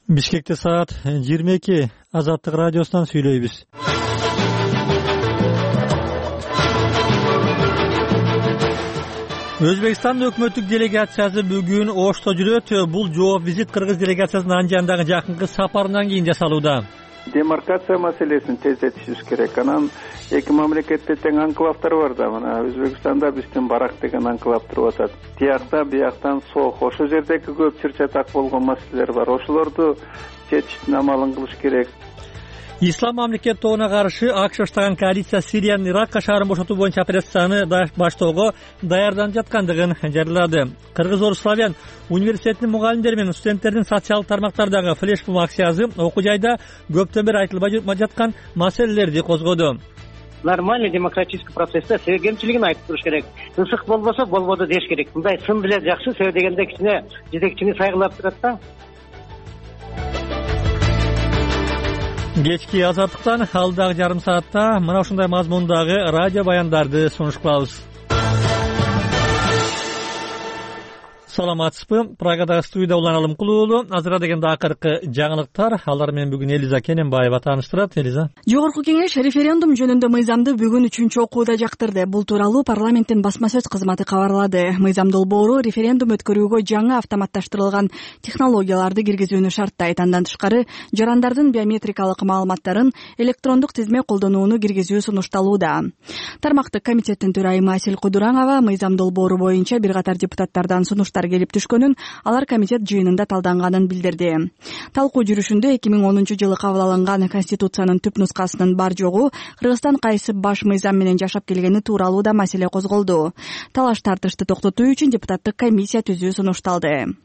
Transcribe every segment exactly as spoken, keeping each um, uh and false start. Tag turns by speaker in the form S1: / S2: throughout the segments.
S1: Бишкекте саат жыйырма эки. Азаттык радиосунан сүйлөйбүз. Өзбекстан өкмөттүк делегациясы бүгүн Ошто жүрөт. Бул жооп визит кыргыз делегациясынын Анжандагы жакынкы сапарынан кийин жасалууда.
S2: Демаркация маселесин тездетишибиз керек. Анан эки мамлекетте тең анклавдар бар да. Мына Өзбекстанда биздин Барак деген анклав туруп атат. Тиякта бияктан Сох. Ошол жердеги көп чыр-чатак болгон маселелер бар. Ошолорду чечиштин амалын кылыш керек.
S1: Ислам мамлекет тобуна каршы АКШ баштаган коалиция Сириянын Иракка шаарын бошотуу боюнча операцияны баштоого даярданып жаткандыгын жарыялады. Кыргыз-Орус славян университетинин мугалимдери менен студенттердин социалдык тармактардагы флешмоб акциясы окуу жайда көптөн бери айтылбай жаткан маселелерди козгоду.
S3: Нормальный демократический процессте себеп кемчилигин айтып туруш керек. Ысык болбосо болбоду деш керек. Мындай сын деле жакшы, себеп дегенде кичине жетекчини сайгылап турат да.
S1: Кечки азаттыктан алдагы жарым саатта мына ушундай мазмундагы радио баяндарды сунуш кылабыз. Саламатсызбы? Прагадагы студияда Улан Алымкулуулу. Азыра дегенде акыркы жаңылыктар. Алар менен бүгүн Элиза Кененбаева тааныштырат. Элиза.
S4: Жогорку кеңеш референдум жөнүндө мыйзамды бүгүн үчүнчү окууда жактырды. Бул тууралуу парламенттин басма сөз кызматы кабарлады. Мыйзам долбоору референдум өткөрүүгө жаңы автоматташтырылган технологияларды киргизүүнү шарттайт. Андан тышкары жарандардын биометрикалык маалыматтарын электрондук тизме колдонууну киргизүү сунушталууда. Тармактык комитеттин төрайымы Асель Кудураңова мыйзам долбоору боюнча бир катар депутаттардан сунуштар келип түшкөнүн, алар комитет жыйынында талданганын билдирди. Талкуу жүрүшүндө эки миң онунчу жылы кабыл алынган Конституциянын түп нускасынын бар жогу Кыргызстан кайсы баш мыйзам менен жашап келгени тууралуу да маселе козголду. Талаш тартышты токтотуу үчүн депутаттык комиссия түзүү сунушталды.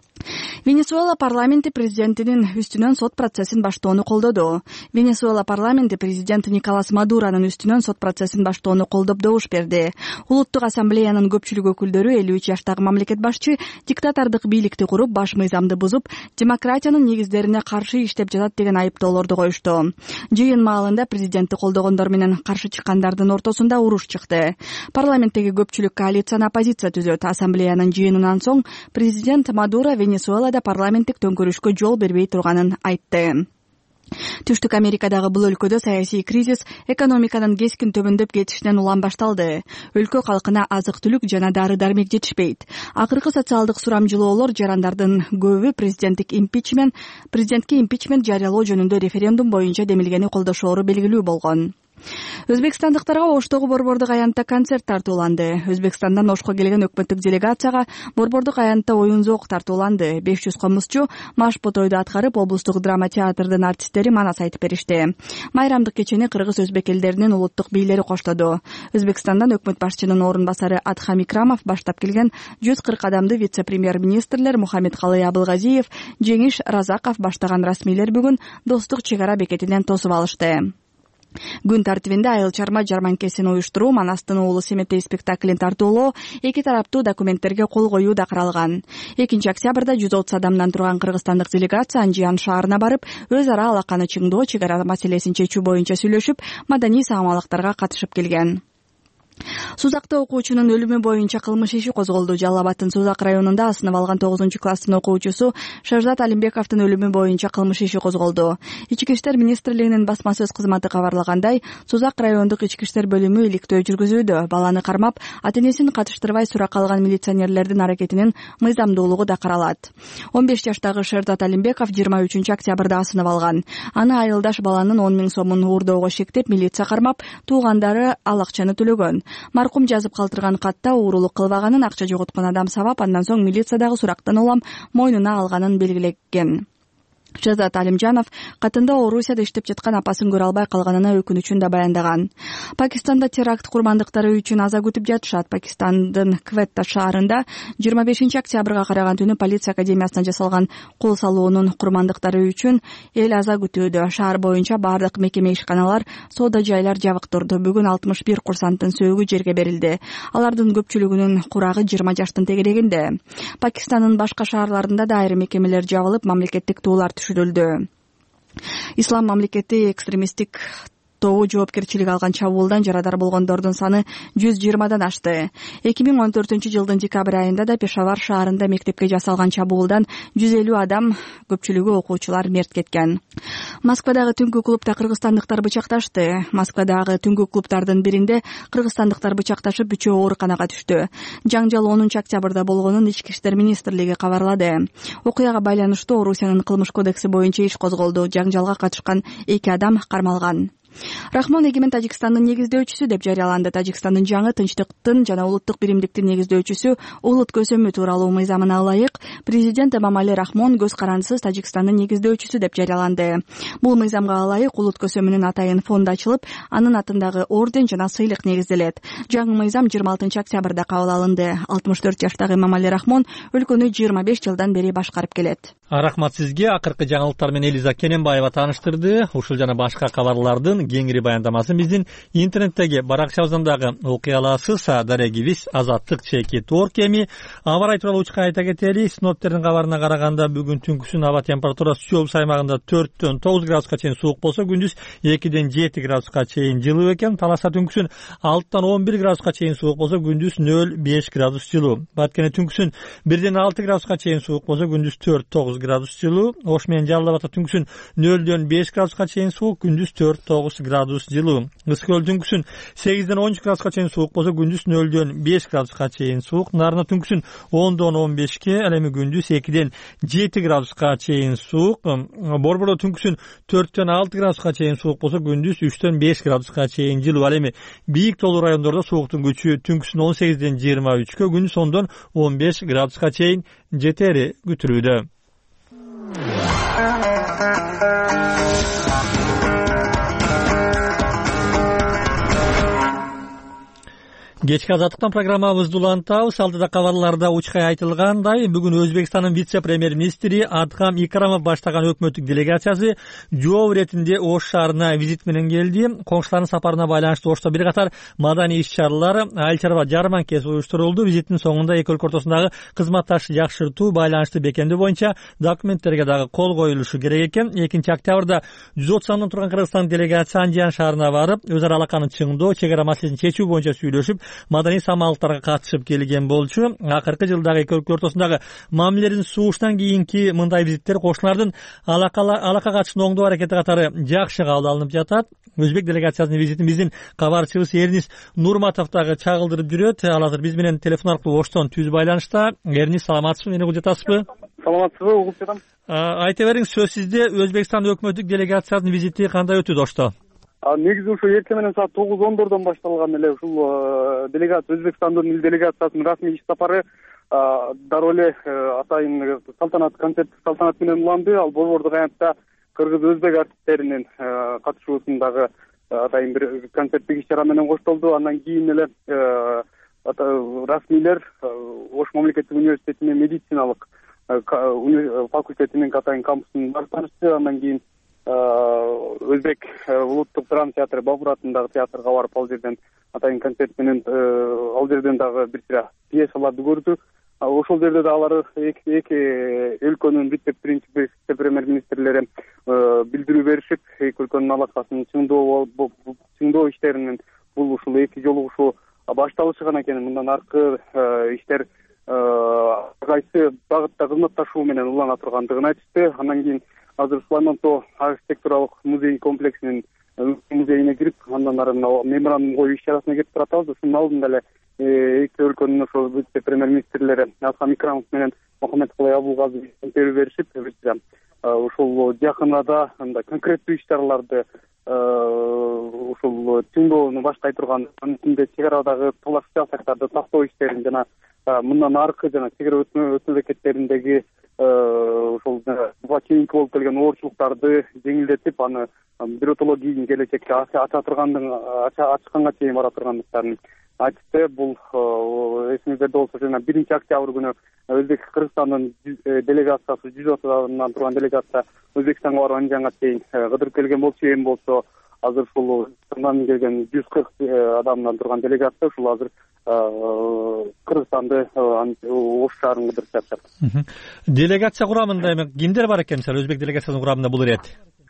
S4: Венесуэла парламенти президентинин үстүнөн сот процессин баштоону колдоду. Венесуэла парламенти президент Николас Мадуронун үстүнөн сот процессин баштоону колдоп добуш берди. Улуттук ассамблеянын көпчүлүк өкүлдөрү элүү үч жаштагы мамлекет башчы диктатордук бийликти куруп, баш мыйзамды бузуп, демократиянын негиздерине каршы иштеп жатат деген айыптоолорду коюшту. Жыйын маалында президентти колдогондор менен каршы чыккандардын ортосунда уруш чыкты. Парламенттеги көпчүлүк коалицияны оппозиция түзөт. Ассамблеянын жыйынынан соң президент Мадуро Венесуэлада парламенттик төңкөрүшкө жол бербей турганын айтты. Түштүк Америкадагы бул өлкөдө саясий кризис экономиканын кескин төмөндөп кетишинен улам башталды. Өлкө калкына азык-түлүк жана дары-дармек жетишпейт. Акыркы социалдык сурамжылоолор жарандардын көбү президенттик импичмент, президентке импичмент жарыялоо жөнүндө референдум боюнча демилгени колдошоору белгилүү болгон. Өзбекстандыктарга Оштогу борбордук аянтта концерт тартууланды. Өзбекстандан Ошко келген өкмөттүк делегацияга борбордук аянтта оюн-зоок тартууланды. беш жүз комузчу маш потойду аткарып, облустук драма театрдын артисттери манас айтып беришти. Майрамдык кечени кыргыз өзбек элдеринин улуттук бийлери коштоду. Өзбекстандан өкмөт башчынын орун басары Адхам Икрамов баштап келген жүз кырк адамды вице-премьер-министрлер Мухаммедкалый Абылгазиев, Жеңиш Разаков баштаган расмийлер бүгүн Достук чек ара бекетинен тосуп алышты. Күн тартибинде айыл чарма жарманкесин уюштуруу, Манастын уулу Семетей спектаклин тартуулоо, эки тараптуу документтерге кол коюу да каралган. экинчи октябрда жүз отуз адамдан турган кыргызстандык делегация Анжиян шаарына барып, өз ара алаканы чыңдоо, чек ара маселесин чечүү боюнча сүйлөшүп, маданий саамалыктарга катышып келген. Сузакта окуучунун өлүмү боюнча кылмыш иши козголду. Жалал Абадтын Сузак районунда асынып алган тогузунчу класстын окуучусу Шажзат Алимбековдун өлүмү боюнча кылмыш иши козголду. Ички иштер министрлигинин басма сөз кызматы кабарлагандай, Сузак райондук ички иштер бөлүмү иликтөө жүргүзүүдө. Баланы кармап, ата-энесин катыштырбай суракка алган милиционерлердин аракетинин мыйзамдуулугу да каралат. он беш жаштагы Шажзат Алимбеков жыйырма үчүнчү октябрда асынып алган. Аны айылдаш баланын он миң сомун уурдоого шектеп, милиция кармап, туугандары ал акчаны төлөгөн. Маркум жазып калтырган катта уурулук кылбаганын, акча жоготкон адам сабап, андан соң милициядагы сурактан улам мойнуна алганын белгилеген. Жазат Алимжанов катында Орусияда иштеп жаткан апасын көрө албай калганына өкүнүчүн да баяндаган. Пакистанда теракт курмандыктары үчүн аза күтүп жатышат. Пакистандын Кветта шаарында жыйырма бешинчи октябрга караган түнү полиция академиясына жасалган кол салуунун курмандыктары үчүн эл аза күтүүдө. Шаар боюнча бардык мекеме ишканалар, соода жайлар жабык турду. Бүгүн алтымыш бир курсанттын сөөгү жерге берилди. Алардын көпчүлүгүнүн курагы жыйырма жаштын тегерегинде. Пакистандын башка шаарларында да айрым мекемелер жабылып, мамлекеттик туулар түшүрүлдү. Ислам мамлекети экстремисттик топтогу жоопкерчилик алган чабуулдан жарадар болгондордун саны жүз жыйырмадан ашты. эки миң он төртүнчү жылдын декабрь айында да Пешавар шаарында мектепке жасалган чабуулдан жүз элүү адам, көпчүлүгү окуучулар мерт кеткен. Москвадагы түнкү клубда кыргызстандыктар бычакташты. Москвадагы түнкү клубтардын биринде кыргызстандыктар бычакташып үчөө ооруканага түштү. Жаңжал онунчу октябрда болгонун Ички иштер министрлиги кабарлады. Окуяга байланыштуу Орусиянын кылмыш кодекси боюнча иш козголду. Жаңжалга катышкан эки адам кармалган. Рахмон эгемен Тажикстандын негиздөөчүсү деп жарыяланды. Тажикстандын жаңы тынчтыктын жана улуттук биримдиктин негиздөөчүсү улут көсөмү тууралуу мыйзамына ылайык президент Эмомали Рахмон көз карандысыз Тажикстандын негиздөөчүсү деп жарыяланды. Бул мыйзамга ылайык улут көсөмүнүн атайын фонду ачылып, анын атындагы орден жана сыйлык негизделет. Жаңы мыйзам жыйырма алтынчы октябрда кабыл алынды. алтымыш төрт жаштагы Эмомали Рахмон өлкөнү жыйырма беш жылдан бери башкарып келет.
S1: Рахмат сизге. Акыркы жаңылыктар менен Элиза Кененбаева тааныштырды. Ушул жана башка кабарлардын кеңири баяндамасын биздин интернеттеги баракчабыздан дагы окуй аласыз. Дарегибиз Азаттык чекит орг. Эми аба ырайы тууралуу учка айта кетели. Синоптиктердин кабарына караганда бүгүн түнкүсүн аба температурасы Чүй аймагында төрттөн тогуз градуска чейин суук болсо, күндүз экиден жети градуска чейин жылуу экен. Таласта түнкүсүн алтыдан он бир градуска чейин суук болсо, күндүз нөл беш градус жылуу. Баткене түнкүсүн бирден алты градуска чейин суук болсо, күндүз төрт тогуз градус жылуу. Ош менен Жалал Абадта түнкүсүн нөлдөн беш градуска чейин суук, күндүз төрт тогуз градус жылуу. Ысык көл түнкүсүн сегизден он үч градуска чейин суук болсо, күндүз нөлдөн беш градуска чейин суук. Нарына түнкүсүн ондон он бешке, ал эми күндүз экиден жети градуска чейин суук. Борбордо түнкүсүн төрттөн алты градуска чейин суук болсо, күндүз үчтөн беш градуска чейин жылуу. Ал эми бийик тоолуу райондордо сууктун күчү түнкүсүн он сегизден жыйырма үчкө, күндүз ондон он беш градуска чейин жетери күтүлүүдө. Кечки Азаттыктан программабызды улантабыз. Алдыда кабарларда учкай айтылгандай, бүгүн Өзбекстандын вице-премьер-министри Адхам Икрамов баштаган өкмөттүк делегациясы жоо иретинде Ош шаарына визит менен келди. Коңшулардын сапарына байланыштуу Ошто бир катар маданий иш-чаралар, айыл чарба жарманкеси уюштурулду. Визиттин соңунда эки өлкө ортосундагы кызматташты жакшыртуу, байланышты бекемдөө боюнча документтерге дагы кол коюлушу керек экен. экинчи октябрда жүз отуз сандын турган Кыргызстан делегация Андиян шаарына барып, өз ара алаканы чыңдоо, чек ара маселесин чечүү боюнча сүйлөшүп, маданий самалыктарга катышып келген болчу. Акыркы жылдагы эки өлкө ортосундагы мамилелердин сууштан кийинки мындай визиттер кошуналардын алака катышын оңдоо аракети катары жакшы кабыл алынып жатат. Өзбек делегациясынын визитин биздин кабарчыбыз Эрнис Нурматов дагы чагылдырып жүрөт. Ал азыр биз менен телефон аркылуу Оштон түз байланышта. Эрнис, саламатсызбы? Мени угуп жатасызбы?
S5: Саламатсызбы? Угуп жатам.
S1: Айта бериңиз, сөз сизде. Өзбекстан өкмөттүк делегациясынын визити кандай өтүүдө Ошто?
S5: Негизи ушул эртең менен саат тогуз ондордон башталган эле ушул делегация Өзбекстандын ил делегациясынын расмий иш сапары дароо эле атайын салтанат концерт салтанат менен уланды. Ал борбордук аянтта кыргыз өзбек артисттеринин катышуусундагы атайын бир концерттик иш-чара менен коштолду. Андан кийин эле расмийлер Ош мамлекеттик университетинин медициналык факультетинин атайын кампусун барып таанышты. Андан кийин Өзбек улуттук драма театры Бабур атындагы театрга барып, ал жерден атайын концерт менен ал жерден дагы бир сыйра пьесаларды көрдү. Ошол жерде да алар эки өлкөнүн вице-премьер-министрлери билдирүү беришип, эки өлкөнүн алакасын чыңдоо чыңдоо иштеринин бул ушул эки жолугушуу башталышыган экен. Мындан аркы иштер кайсы багытта кызматташуу менен улана тургандыгын айтышты. Андан кийин азыр Сулаймантоо архитектуралык музей комплексинин музейине кирип, андан ары меморандум коюу иш-чарасына кетип баратабыз. Ушунун алдында эле эки өлкөнүн ошол вице-премьер-министрлери Адхам Икрамов менен Мухаммедкулай Абулгазы берүү беришип, ушул жакын арада андай конкреттүү иш-чараларды ушул чыңдоону баштай турган, анын ичинде чек арадагы талаш жасактарды тактоо иштерин жана мындан аркы жана чек ара өтүү бекеттериндеги ошол буга чейинки болуп келген оорчулуктарды жеңилдетип, аны биротоло кийин келечекте ача тургандыгын ачканга чейин бара тургандыктарын айтты. Бул эсиңизде болсо, жана биринчи октябрь күнү Өзбек Кыргызстандын делегациясы жүз отуз адамдан турган делегация Өзбекстанга барып Андиянга чейин кыдырып келген болчу. Эми болсо азыр ушул Кыргызстандан келген жүз кырк адамдан турган делегация ушул азыр Кыргызстанды Ош шаарын кыдырып жатат.
S1: Делегация курамында эми кимдер бар экен? Өзбек делегациясынын курамында бул ирет?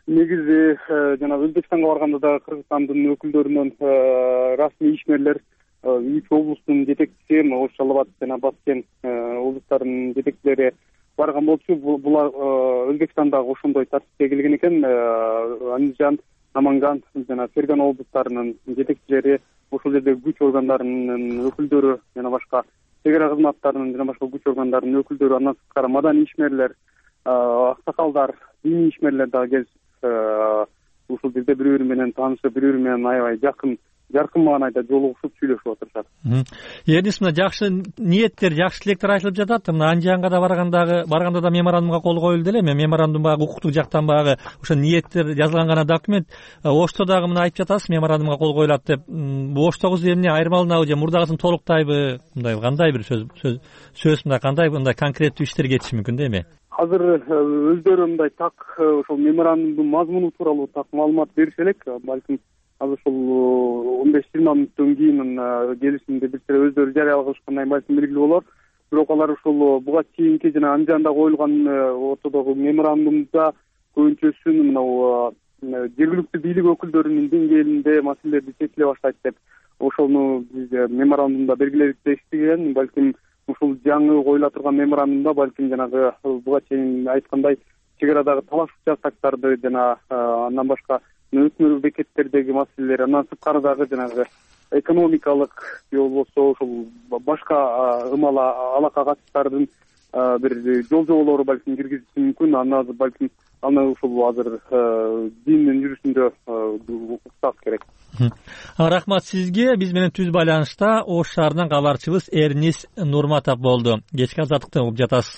S5: негизи жанагы Өзбекстанга барганда дагы Кыргызстандын өкүлдөрүнөн расмий ишмерлер үч облустун жетекчиси, Ош, Жалал Абад жана Баткен облустарынын жетекчилери барган болчу. Булар Өзбекстандагы ошондой тартипке келген экен. Андижан, Наманган жана Фергана облустарынын жетекчилери, ошол жердеги күч органдарынын өкүлдөрү жана башка чек ара кызматтарынын жана башка күч органдарынын өкүлдөрү, андан сырткары маданий ишмерлер, аксакалдар, диний ишмерлер дагы келип ушул жерде бири бири менен таанышып, бири бири менен аябай жакын жаркын маанайда жолугушуп сүйлөшүп отурушат.
S1: Эрнис, мына жакшы ниеттер, жакшы тилектер айтылып жатат. Мына Анжиянга да баргандагы барганда да меморандумга кол коюлду эле. Мен меморандум багы укуктук жактан багы ошо ниеттер жазылган гана документ. Ошто дагы мына айтып жатасыз, меморандумга кол коюлат деп. Бул Оштогу эмне айырмаланабы же мурдагысын толуктайбы? Мындай кандай бир сөз сөз сөз мындай кандай мындай конкреттүү иштерге кетиши мүмкүн да эми?
S5: Азыр өздөрү мындай так ошол меморандумдун мазмуну тууралуу так маалымат берише элек. Балким азыр ушул он беш жыйырма мүнөттөн кийин келишимди бир сыйра өздөрү жарыя кылышкандан балким белгилүү болор. Бирок алар ушул буга чейинки жана Анжанда коюлган ортодогу меморандумда көбүнчөсүн мынау жергиликтүү бийлик өкүлдөрүнүн деңгээлинде маселелерди чечиле баштайт деп ошону биз меморандумда белгиледик дешти. Балким ушул жаңы коюла турган меморандумда балким жанагы буга чейин айткандай чек арадагы талаш учактактарды жана андан башка өтмөр бекеттердеги маселелер, андан сырткары дагы жанагы экономикалык же болбосо ушул башка ымала алака катыштардын бир жол жоболору балким киргизиши мүмкүн. Аны балким аны ушул азыр диндин жүрүшүндө уксак керек.
S1: Рахмат сизге. Биз менен түз байланышта Ош шаарынан кабарчыбыз Эрнис Нурматов болду. Кечки азаттыкты угуп жатасыз.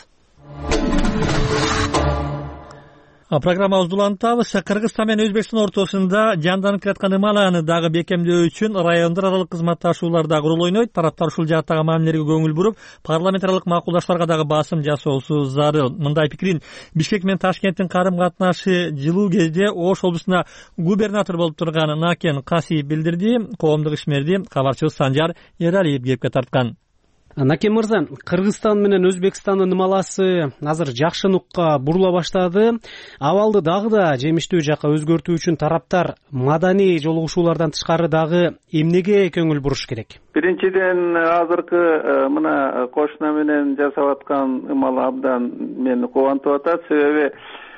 S1: Программабызды улантабыз. Кыргызстан менен Өзбекстан ортосунда жанданып келаткан ымаланы дагы бекемдөө үчүн райондор аралык кызматташуулар дагы роль ойнойт. Тараптар ушул жааттагы мамилелерге көңүл буруп, парламент аралык макулдаштарга дагы басым жасоосу зарыл. Мындай пикирин Бишкек менен Ташкенттин карым катнашы жылуу кезде Ош облусуна губернатор болуп турган Накен Касиев билдирди. Коомдук ишмерди кабарчыбыз Санжар Эралиев кепке тарткан.
S6: Накен мырза, Кыргызстан менен Өзбекстандын ымаласы азыр жакшы нукка бурула баштады. Абалды дагы да жемиштүү жакка өзгөртүү үчүн тараптар маданий жолугушуулардан тышкары дагы эмнеге көңүл буруш керек?
S2: Биринчиден, азыркы мына кошуна менен жасап аткан ымал абдан мени кубантып атат. Себеби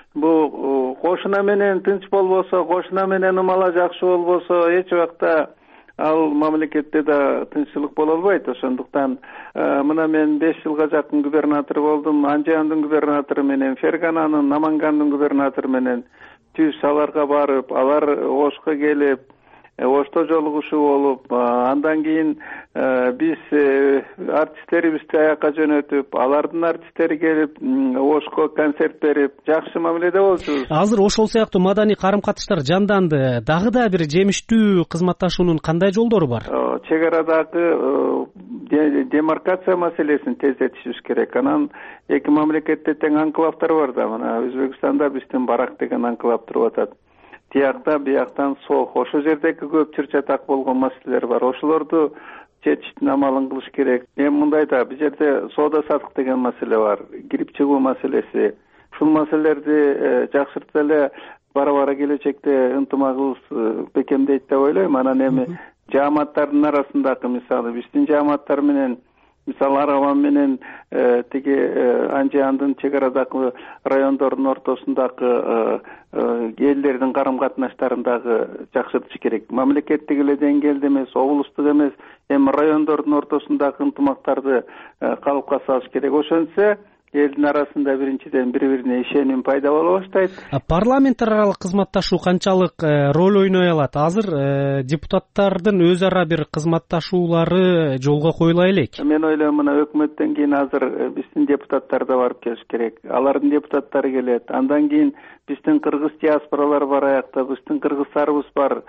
S2: бул кошуна менен тынч болбосо, кошуна менен ымала жакшы болбосо, эч убакта ал мамлекетте да тынччылык боло албайт. Ошондуктан мына мен беш жылга жакын губернатор болдум. Анжиандын губернатору менен, Фергананын, Намангандын губернатору менен түз аларга барып, алар Ошко келип, Ошто жолугушуу болуп, андан кийин биз артисттерибизди аякка жөнөтүп, алардын артисттери келип, Ошко концерт берип, жакшы мамиледе болчубуз.
S6: Азыр ошол сыяктуу маданий карым-катыштар жанданды. Дагы да бир жемиштүү кызматташуунун кандай жолдору бар?
S2: Чек арадагы демаркация маселесин тездетишибиз керек. Анан эки мамлекетте тең анклавдар бар да. Мына Өзбекстанда биздин Барак деген анклав туруп атат. Тиякта, бияктан Сох. Ошол жердеги көп чыр-чатак болгон маселелер бар. Ошолорду чечиштин амалын кылыш керек. Эми мындай да, бул жерде соода сатык деген маселе бар, кирип чыгуу маселеси. Ушул маселелерди жакшыртып эле бара-бара келечекте ынтымагыбыз бекемдейт деп ойлойм. Анан эми жааматтардын арасындагы, мисалы, биздин жааматтар менен, мисалы Араган менен тиги Анжиандын чек арадагы райондордун ортосундагы элдердин карым-катнаштарын дагы жакшыртыш керек. Мамлекеттик эле деңгээлде эмес, облустук эмес, эми райондордун ортосундагы ынтымактарды калыпка салыш керек. Ошентсе элдин арасында биринчиден бири-бирине ишеним пайда боло баштайт.
S6: Парламент аралык кызматташуу канчалык роль ойной алат? Азыр депутаттардын өз ара бир кызматташуулары жолго коюла элек.
S2: Мен ойлойм, мына өкмөттөн кийин азыр биздин депутаттар да барып келиш керек. Алардын депутаттары келет. Андан кийин биздин кыргыз диаспоралар бар аякта, биздин кыргыздарыбыз бар,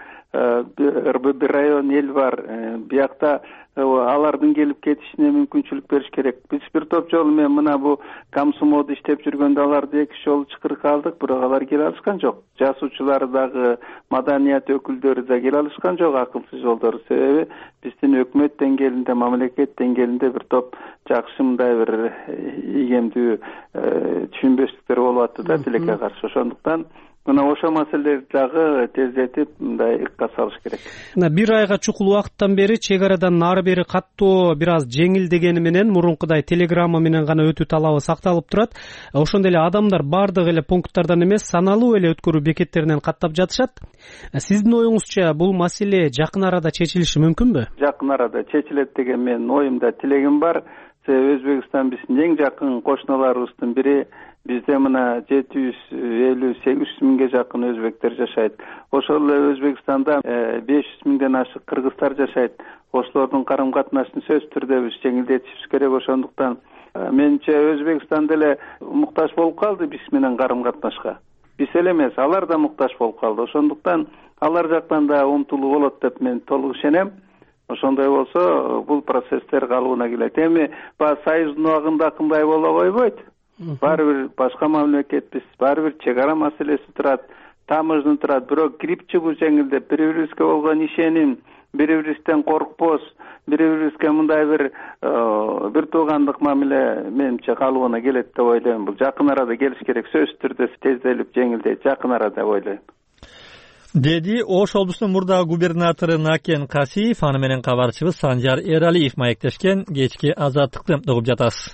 S2: бир район эл бар. Биякта алардын келип кетишине мүмкүнчүлүк бериш керек. Биз бир топ жолу мен мына бу Камсумоодо иштеп жүргөндө аларды эки жолу чакырып алдык, бирок алар келе алышкан жок. Жазуучулар дагы, маданият өкүлдөрү да келе алышкан жок акылсыз жолдор. Себеби биздин өкмөт деңгээлинде, мамлекет деңгээлинде бир топ жакшы мындай бир ийгемдүү түшүнбөстүктөр болуп атты да тилекке каршы. Ошондуктан мына ошол маселелерди дагы тездетип мындай ыкка салыш керек.
S6: Бир айга чукул убакыттан бери чек арадан нары бери каттоо бир аз жеңилдегени менен мурункудай телеграмма менен гана өтүү талабы сакталып турат. Ошондой эле адамдар бардык эле пункттардан эмес, саналуу эле өткөрүү бекеттеринен каттап жатышат. Сиздин оюңузча бул маселе жакын арада чечилиши мүмкүнбү?
S2: Жакын арада чечилет деген менин оюмда, тилегим бар. Өзбекстан биздин эң жакын кошуналарыбыздын бири. Бизде мына жети жүз элүү сегиз жүз миңге жакын өзбектер жашайт. Ошол эле Өзбекстанда беш жүз миңден ашык кыргыздар жашайт. Ошолордун карым катнашын сөзсүз түрдө биз жеңилдетишибиз керек. Ошондуктан менимче Өзбекстан деле муктаж болуп калды биз менен карым катнашка. Биз эле эмес, алар да муктаж болуп калды. Ошондуктан алар жактан да умтулуу болот деп мен толук ишенем. Ошондой болсо бул процесстер калыбына келет. Эми баягы союздун убагында кандай боло койбойт. Баары бир башка мамлекетпиз, баары бир чек ара маселеси турат, таможня турат. Бирок кирип чыгуу жеңилдеп, бири-бирибизге болгон ишеним, бири-бирибизден коркпос, бири-бирибизге мындай бир бир туугандык мамиле менимче калыбына келет деп ойлойм. Бул жакын арада келиш керек, сөзсүз түрдө тезделип жеңилдейт, жакын арада деп ойлойм.
S1: Деди Ош облусунун мурдагы губернатору Накен Касиев, аны менен кабарчыбыз Санжар Эралиев маектешкен. Кечки азаттыкты угуп жатасыз.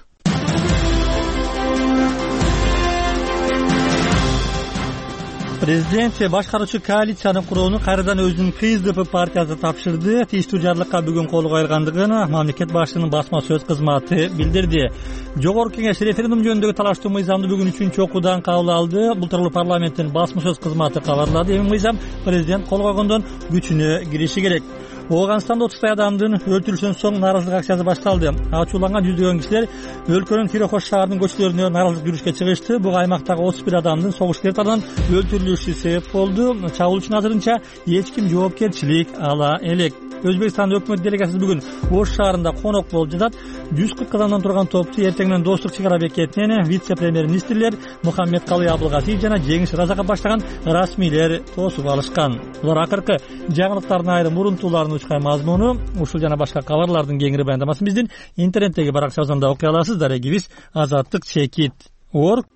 S1: Президент башкаруучу коалицияны курууну кайрадан өзүнүн КСДП партиясы тапшырды. Тийиштүү жарлыкка бүгүн кол койулгандыгын мамлекет башчысынын басма сөз кызматы билдирди. Жогорку кеңеш референдум жөнүндөгү талаштуу мыйзамды бүгүн үчүнчү окуудан кабыл алды. Бул тууралуу парламенттин басма сөз кызматы кабарлады. Эми мыйзам президент кол койгондон күчүнө кириши керек. Ооганстанда отуздай адамдын өлтүрүлүшүнөн соң нааразылык акциясы башталды. Ачууланган жүздөгөн кишилер өлкөнүн Тирохош шаарынын көчөлөрүнө нааразылык жүрүшкө чыгышты. Буга аймактагы отуз бир адамдын согушкер тарабынан өлтүрүлүшү себеп болду. Чабуулчунун азырынча эч ким жоопкерчилик ала элек. Өзбекстан өкмөт делегациясы бүгүн Ош шаарында конок болуп жатат. жүз кырк адамдан турган топту эртең менен Достук чек ара бекетинен вице-премьер-министрлер Мухаммед Калый Абылгазиев жана Жеңиш Разаков баштаган расмийлер тосуп алышкан. Булар акыркы жаңылыктардын айрым мурунтууларын учкай мазмуну, ушул жана башка кабарлардын кеңири баяндамасын биздин интернеттеги баракчабыздан окуй аласыз. Дарегибиз Азаттык чекит орг.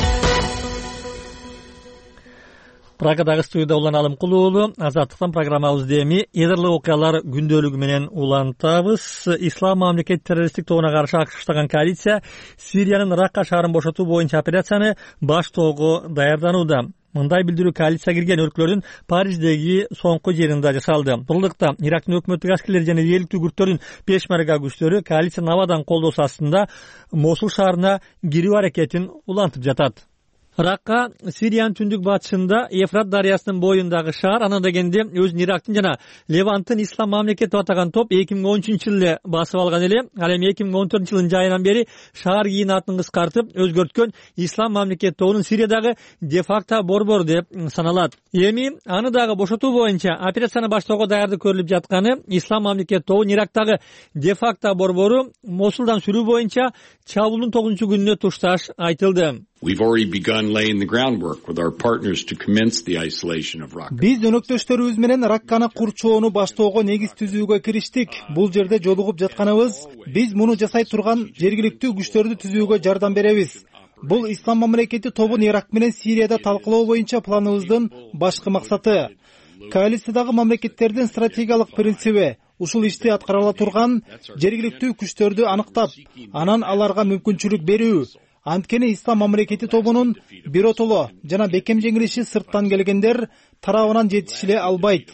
S1: Прагадагы студияда Улан Алымкулуу, Азаттыктан программабызды эми эдерлик окуялар күндөлүгү менен улантабыз. Ислам мамлекет террористтик тобуна каршы акыркыштаган коалиция Сириянын Ракка шаарын бошотуу боюнча операцияны баштоого даярданууда. Мындай билдирүү коалиция кирген өлкөлөрдүн Париждеги соңку жеринде жасалды. Бул Ирактын өкмөттүк аскерлери жана эликтүү күрттөрдүн пешмерга күчтөрү коалициянын абадан колдоосу астында Мосул шаарына кирүү аракетин улантып жатат. Ракка Сириянын түндүк батышында Ефрат дарыясынын боюндагы шаар. Аны дегенде өзүн Ирактын жана Леванттын ислам мамлекети деп атаган топ эки миң он үчүнчү жылы басып алган эле. Ал эми эки миң он төртүнчү жылдын жайынан бери шаар кийин атын кыскартып өзгөрткөн ислам мамлекет тобунун Сириядагы де-факто борбор деп саналат. Эми аны дагы бошотуу боюнча операцияны баштоого даярдык көрүлүп жатканы, ислам мамлекет тобу Ирактагы де-факто борбору Мосулдан сүрүү боюнча чабуулдун тогузунчу күнүнө тушташ айтылды.
S7: We've already begun laying the groundwork with our partners to commence the isolation of Raqqa.
S8: Биз өнөктөштөрүбүз менен Ракканы курчоону баштоого негиз түзүүгө кириштик. Бул жерде жолугуп жатканыбыз, биз муну жасай турган жергиликтүү күчтөрдү түзүүгө жардам беребиз. Бул ислам мамлекети тобун Ирак менен Сирияда талкылоо боюнча планыбыздын башкы максаты. Коалициядагы мамлекеттердин стратегиялык принциби ушул ишти аткара ала турган жергиликтүү күчтөрдү аныктап, анан аларга мүмкүнчүлүк берүү. Анткени ислам мамлекети тобунун биротоло жана бекем жеңилиши сырттан келгендер тарабынан жетишиле албайт.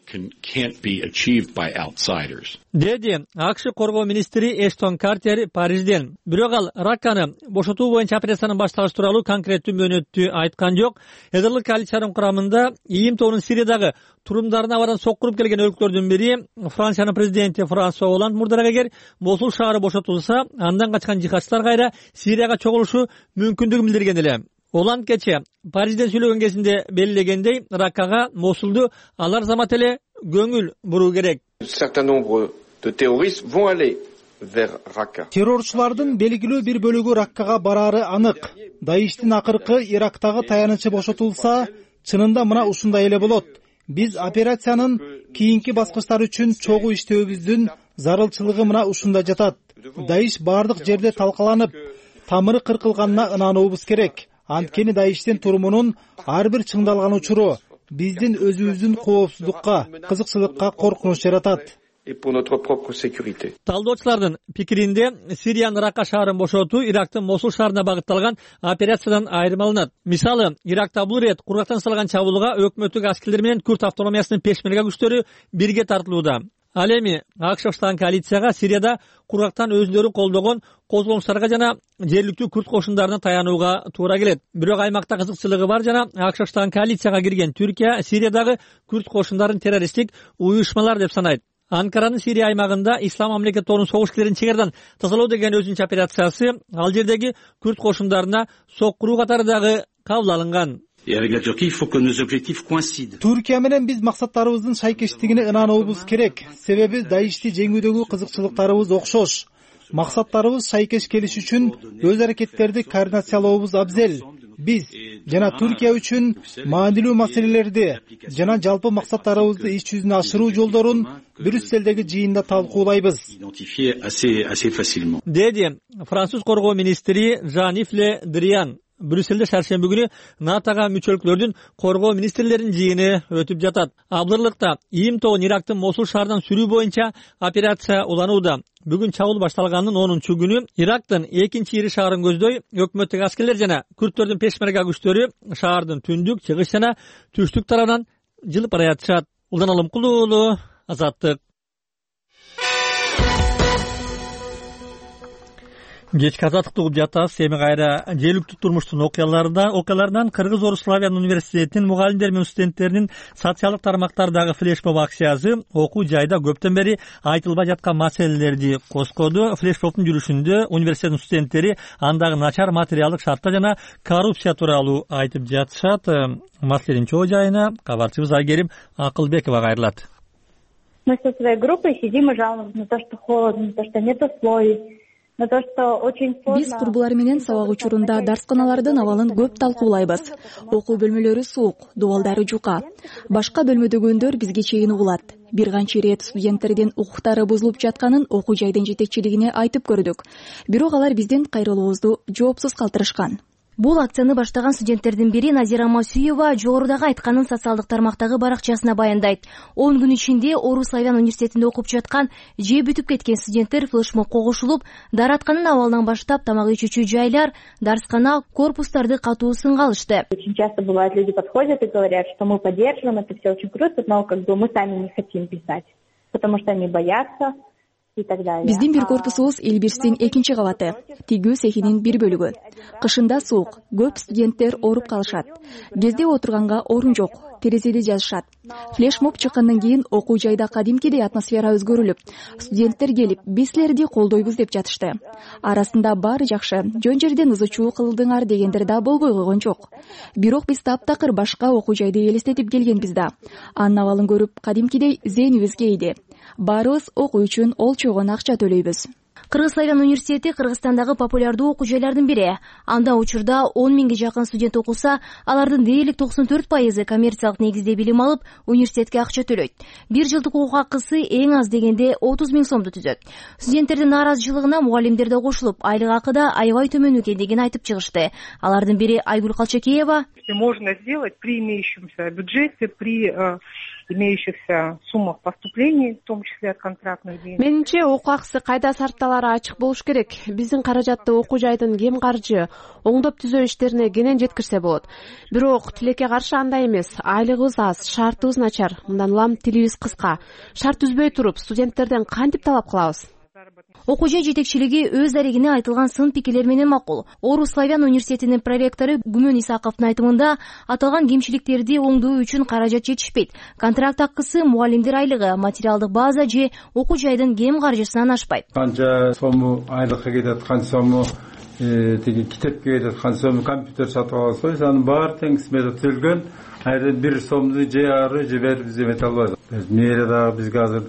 S1: Деди АКШ коргоо министри Эштон Картер Парижден. Бирок ал Ракканы бошотуу боюнча операциянын башталышы тууралуу конкреттүү мөөнөттү айткан жок. Эдерлик коалициянын курамында ИИМ тобунун Сириядагы турумдарына абадан соккуруп келген өлкөлөрдүн бири Франциянын президенти Франсуа Оланд мурдараак эгер Мосул шаары бошотулса, андан качкан жихадчылар кайра Сирияга чогулушу мүмкүндүгүн билдирген эле. Оланд кече Парижден сүйлөгөн кезинде белгилегендей, Раккага, Мосулду алар замат эле көңүл буруу керек.
S8: Террорчулардын белгилүү бир бөлүгү Раккага бараары анык. Даиштин акыркы Ирактагы таянычы бошотулса, чынында мына ушундай эле болот. Биз операциянын кийинки баскычтары үчүн чогуу иштөөбүздүн зарылчылыгы мына ушунда жатат. Даиш бардык жерде талкаланып, тамыры кыркылганына ынануубуз керек. Анткени даиштин турумунун ар бир чыңдалган учуру биздин өзүбүздүн коопсуздукка, кызыкчылыкка коркунуч жаратат.
S1: Талдоочулардын пикиринде Сириянын Ракка шаарын бошотуу Ирактын Мосул шаарына багытталган операциядан айырмаланат. Мисалы, Иракта бул ирет кургактан салган чабуулга өкмөттүк аскерлер менен Күрд автономиясынын пешмерга күчтөрү бирге тартылууда. Ал эми АКШ баштаган коалицияга Сирияда кургактан өзүндөрүн колдогон козголуңчуларга жана жергиликтүү Күрд кошундарына таянууга туура келет. Бирок аймакта кызыкчылыгы бар жана АКШ баштаган коалицияга кирген Түркия Сириядагы Күрд кошундарын террористтик уюшмалар деп санайт. Анкаранын Сирия аймагында Ислам мамлекетторунун согушкерлерин чегардан тазалоо деген өзүнчө операциясы ал жердеги Күрд кошундарына соккуруу катары дагы кабыл алынган.
S8: Түркия менен биз максаттарыбыздын шайкештигине ынануубуз керек. Себеби даишти жеңүүдөгү кызыкчылыктарыбыз окшош. Максаттарыбыз шайкеш келиш үчүн өз аракеттерди координациялообуз абзел. Биз жана Түркия үчүн маанилүү маселелерди жана жалпы максаттарыбызды иш жүзүнө ашыруу жолдорун Брюсселдеги жыйында талкуулайбыз,
S1: деди француз коргоо министри Жан-Ив Ле Дриан. Брюсселде шаршемби күнү НАТОга мүчөлүктөрдүн коргоо министрлеринин жыйыны өтүп жатат. Абдырлыкта ийим тобун Ирактын Мосул шаарынан сүрүү боюнча операция уланууда. Бүгүн чабуул башталганын онунчу күнү Ирактын экинчи ири шаарын көздөй өкмөттүк аскерлер жана Күрдтөрдүн пешмерга күчтөрү шаардын түндүк, чыгыш жана түштүк тарабынан жылып баратышат. Улдан Алымкулуу уулу, Азаттык. Кечки азаттыкты угуп жатасыз. Эми кайра жергиликтүү турмуштун окуяларынан Кыргыз Орус Славян университетинин мугалимдери менен студенттеринин социалдык тармактардагы флешмоб акциясы окуу жайда көптөн бери айтылбай жаткан маселелерди коскоду. Флешмобдун жүрүшүндө университеттин студенттери андагы начар материалдык шарттар жана коррупция тууралуу айтып жатышат. Маселенин чоо жайына кабарчыбыз Айгерим Акылбекова кайрылат.
S9: Мы со своей группой сидим и жалуемся на то, что холодно, на то, что нет условий.
S4: Биз курбулар менен сабак учурунда дарсканалардын абалын көп талкуулайбыз. Окуу бөлмөлөрү суук, дубалдары жука. Башка бөлмөдөгөндөр бизге чейин угулат. Бир канча ирет студенттердин укуктары бузулуп жатканын окуу жайдын жетекчилигине айтып көрдүк. Бирок алар биздин кайрылуубузду жоопсуз калтырышкан.
S10: Бул акцияны баштаган студенттердин бири Назира Масуева жогорудагы айтканын социалдык тармактагы баракчасына баяндайт. он күн ичинде Орус Славян университетинде окуп жаткан же бүтүп кеткен студенттер флешмобко кошулуп, даратканын абалынан баштап тамак ичүүчү жайлар, дарскана, корпустарды катуу сынга алышты.
S9: Очень часто бывает, люди подходят и говорят, что мы поддерживаем, это все очень круто, но как бы мы сами не хотим писать, потому что они боятся.
S4: Биздин бир корпусубуз Элбирстин экинчи кабаты, тигүү цехинин бир бөлүгү. Кышында суук, көп студенттер ооруп калышат. Кезде отурганга орун жок, терезеде жазышат. Флешмоб чыккандан кийин окуу жайда кадимкидей атмосфера өзгөрүлүп, студенттер келип, биз силерди колдойбуз деп жатышты. Арасында баары жакшы, жөн жерден ызычуу кылдыңар дегендер да болбой койгон жок. Бирок биз таптакыр башка окуу жайды элестетип келгенбиз да. Анын абалын көрүп, кадимкидей зээнибиз кейди. Баарыбыз окуу үчүн олчогон акча төлөйбүз.
S10: Кыргыз Славян университети Кыргызстандагы популярдуу окуу жайлардын бири. Анда учурда он миңге жакын студент окуса, алардын дээрлик токсон төрт пайызы коммерциялык негизде билим алып, университетке акча төлөйт. Бир жылдык окуу акысы эң аз дегенде отуз миң сомду түзөт. Студенттердин нааразычылыгына мугалимдер да кошулуп, айлык акы да аябай төмөн экендигин айтып чыгышты. Алардын бири Айгүл Калчакеева.
S11: Можно сделать при имеющемся бюджете, при имеющихся суммах поступлений, в том числе от контрактных денег.
S12: Менимче окуу акысы кайда сарпталары ачык болуш керек. Биздин каражатты окуу жайдын кем каржы, оңдоп түзөө иштерине кенен жеткирсе болот. Бирок тилекке каршы андай эмес. Айлыгыбыз аз, шартыбыз начар. Мындан улам тилибиз кыска. Шарт түзбөй туруп, студенттерден кантип талап кылабыз?
S10: Окуу жай жетекчилиги өз дарегине айтылган сын пикирлер менен макул. Орус Славян университетинин проректору Гүмөн Исаковдун айтымында аталган кемчиликтерди оңдоо үчүн каражат жетишпейт. Контракт акысы, мугалимдер айлыгы, материалдык база же окуу жайдын кем каржысынан ашпайт.
S13: Канча сому айлыкка кетет, канча сому тиги китепке кетет, канча сому компьютер сатып алабыз. Анын баары тең смета түзүлгөн. Айры бир сомду же ары же бери биз эмете албайбыз. Мэрия дагы бизге азыр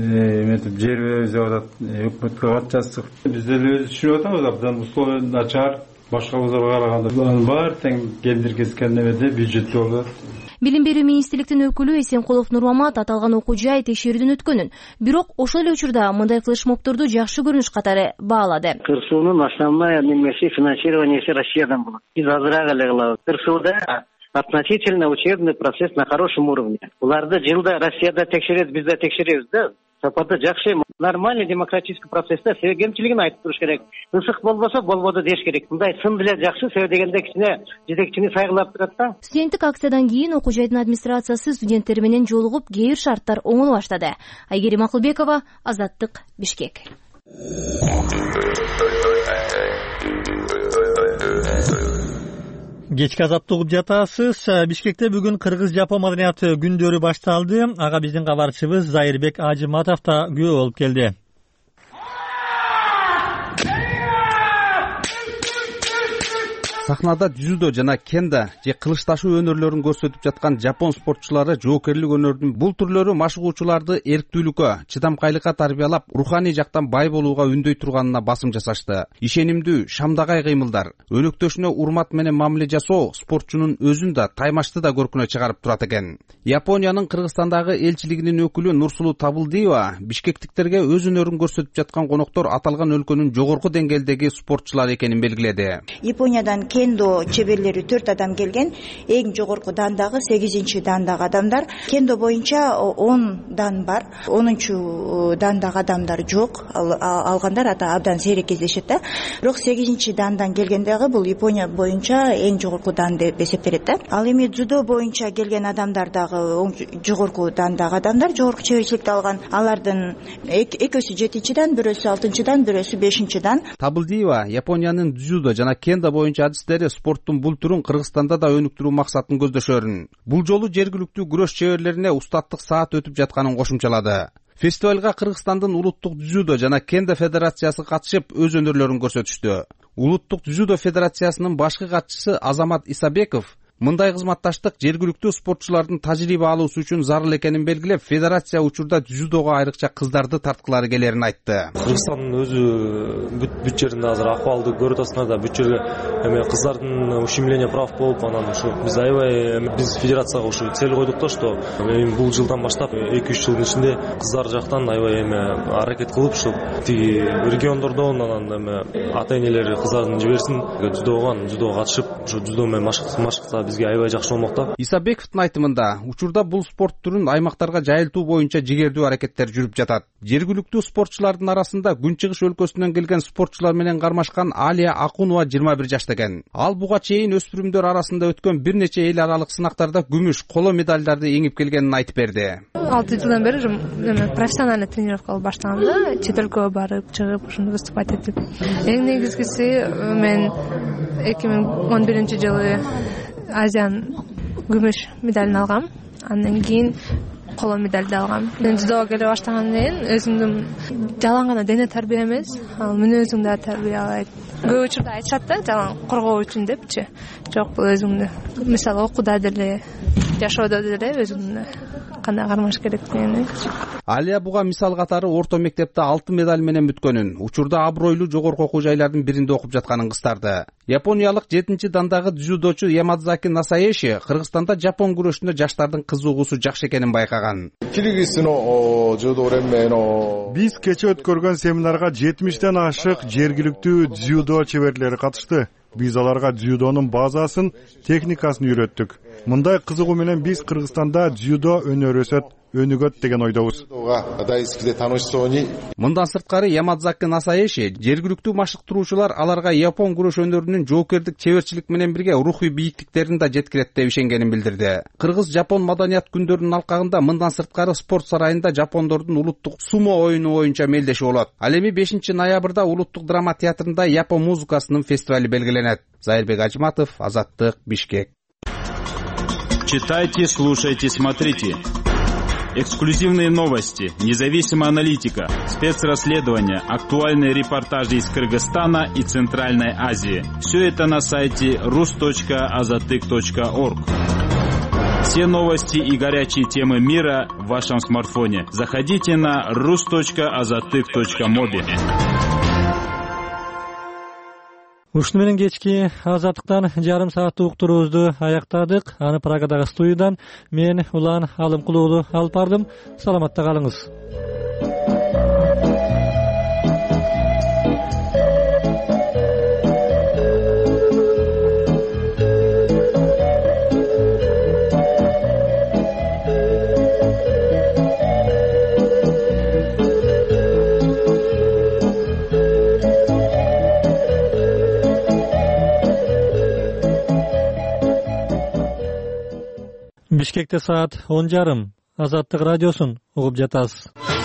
S13: эметип жер беребиз деп атат, өкмөткө кат жаздык. Биз деле өзү түшүнүп атабыз, абдан условия начар, башка вуздарга караганда. Анын баары тең кемдир кеткен эмеде бюджетте болот.
S10: Билим берүү министрликтин өкүлү Эсенкулов Нурмамат аталган окуу жай текшерүүдөн өткөнүн, бирок ошол эле учурда мындай флешмобдорду жакшы көрүнүш катары баалады.
S3: Кырсуунун основной немеси финансированиясы Россиядан болот. Биз азыраак эле кылабыз. Кырсууда относительно учебный процесс на хорошем уровне. Буларды жылда Россияда текшерет, бизде текшеребиз да. Сапаты жакшы, нормальный демократический процессте себеп кемчилигин айтып туруш керек. Ысык болбосо болбоду деш керек. Мындай сын деле жакшы, себеп дегенде кичине жетекчини сайгылап турат да.
S10: Студенттик акциядан кийин окуу жайдын администрациясы студенттер менен жолугуп кээ бир шарттар оңоло баштады. Айгерим Акылбекова, Азаттык, Бишкек.
S1: Кечки азаттык угуп жатасыз. Бишкекте бүгүн кыргыз-жапон маданияты күндөрү башталды. Ага биздин кабарчыбыз Зайырбек Ажыматов да күбө болуп келди.
S14: Сахнада дзюдо жана кендо же кылыч ташуу өнөрлөрүн көрсөтүп жаткан жапон спортчулары жоокерлик өнөрдүн бул түрлөрү машыгуучуларды эрктүүлүккө, чыдамкайлыкка тарбиялап, руханий жактан бай болууга үндөй турганына басым жасашты. Ишенимдүү, шамдагай кыймылдар, өнөктөшүнө урмат менен мамиле жасоо спортчунун өзүн да, таймашты да көркүнө чыгарып турат экен. Япониянын Кыргызстандагы элчилигинин өкүлү Нурсулуу Табылдиева бишкектиктерге өз өнөрүн көрсөтүп жаткан коноктор аталган өлкөнүн жогорку деңгээлдеги спортчулары экенин белгиледи.
S15: Япониядан кендо чеберлери төрт адам келген, эң жогорку дандагы сегизинчи дандагы адамдар. Кендо боюнча он дан бар, онунчу дандагы адамдар жок, алгандар ата абдан сейрек кездешет да. Бирок сегизинчи дандан келгендеги бул Япония боюнча эң жогорку дан деп эсептелет да. Ал эми дзюдо боюнча келген адамдар дагы жогорку дандагы адамдар, жогорку чеберчиликти алган. Алардын экөөсү жетинчи дан, бирөөсү алтынчы дан, бирөөсү бешинчи дан.
S14: Табылдиева Япониянын дзюдо жана кендо боюнча адистери спорттун бул түрүн Кыргызстанда да өнүктүрүү максатын көздөшөрүн. Бул жолу жергиликтүү күрөш чеберлерине устаттык саат өтүп жатканын кошумчалады. Фестивалга Кыргызстандын улуттук дзюдо жана кендо федерациясы катышып, өз өнөрлөрүн көрсөтүштү. Улуттук дзюдо федерациясынын башкы катчысы Азамат Исабеков мындай кызматташтык жергиликтүү спортчулардын тажрыйба алуусу үчүн зарыл экенин белгилеп, федерация учурда дзюдого айрыкча кыздарды тарткылары келерин айтты.
S16: Кыргызстандын өзү бүт жеринде азыр акыбалды көрүп атасыңар да, бүт жерге эме кыздардын ущемление прав болуп, анан ушу биз аябай биз федерацияга ушу цель койдук да, что эми бул жылдан баштап эки үч жылдын ичинде кыздар жактан аябай эме аракет кылып, ушу тиги региондордон анан эме ата энелери кыздарын жиберсин дзюдого, дзюдого катышып, ушу дзюдо менен машыкса бизге аябай жакшы болмок да.
S14: Исабековдун айтымында, учурда бул спорт түрүн аймактарга жайылтуу боюнча жигердүү аракеттер жүрүп жатат. Жергиликтүү спортчулардын арасында Күнчыгыш өлкөсүнөн келген спортчулар менен кармашкан Алия Акунова жыйырма бир жашта экен. Ал буга чейин өспүрүмдөр арасында өткөн бир нече эл аралык сынактарда күмүш, коло медалдарды эңип келгенин айтып берди.
S17: алты жылдан бери профессиональный тренировка баштагам да, чет өлкөгө барып, чыгып, ушундай выступать этип. Эң негизгиси мен эки миң он биринчи жылы Азиян күмүш медалын алгам. Андан кийин коло медальды алгам. Мен дзюдого келе баштагандан кийин өзүмдүн жалаң гана дене тарбия эмес, ал мүнөзүң да тарбиялайт. Көп учурда айтышат да, жалаң коргоо үчүн депчи. Жок, бул өзүңдү, мисалы окууда деле, жашоодо деле өзүңдү кандай кармаш керек дегени.
S14: Алия буга мисал катары орто мектепте алтын медаль менен бүткөнүн, учурда абройлуу жогорку окуу жайлардын биринде окуп жатканын кыстарды. Япониялык жетинчи дандагы дзюдочу Ямадзаки Насаеши Кыргызстанда жапон күрөшүнө жаштардын кызыгуусу жакшы экенин байкаган.
S18: Биз кече өткөргөн семинарга жетимиштен ашык жергиликтүү дзюдо чеберлери катышты. Биз аларга дзюдонун базасын, техникасын үйрөттүк. Мындай кызыгуу менен биз Кыргызстанда дзюдо өнөрү өсөт, өнүгөт деген ойдобуз.
S14: Мындан сырткары Ямадзаки Насаеши жергиликтүү машыктыруучулар аларга япон күрөш өнөрүнүн жоокердик чеберчилик менен бирге рухий бийиктиктерин да жеткирет деп ишенгенин билдирди. Кыргыз-жапон маданият күндөрүнүн алкагында мындан сырткары спорт сарайында жапондордун улуттук сумо оюну боюнча мелдеши болот. Ал эми бешинчи ноябрда улуттук драма театрында япон музыкасынын фестивали белгиленет. Зайырбек Ажыматов, Азаттык, Бишкек.
S19: Читайте, слушайте, смотрите. Эксклюзивные новости, независимая аналитика, спецрасследования, актуальные репортажи из Кыргызстана и Центральной Азии. Все это на сайте рус точка азаттык точка орг. Все новости и горячие темы мира в вашем смартфоне. Заходите на рус точка азаттык точка моби.
S1: ушуну менен кечки Азаттыктан жарым сааттык уктуруубузду аяктадык. Аны Прагадагы студиядан мен Улан Алымкулуулу алып бардым. Саламатта калыңыз. Бишкекте саат он жарым. Азаттык радиосун угуп жатасыз.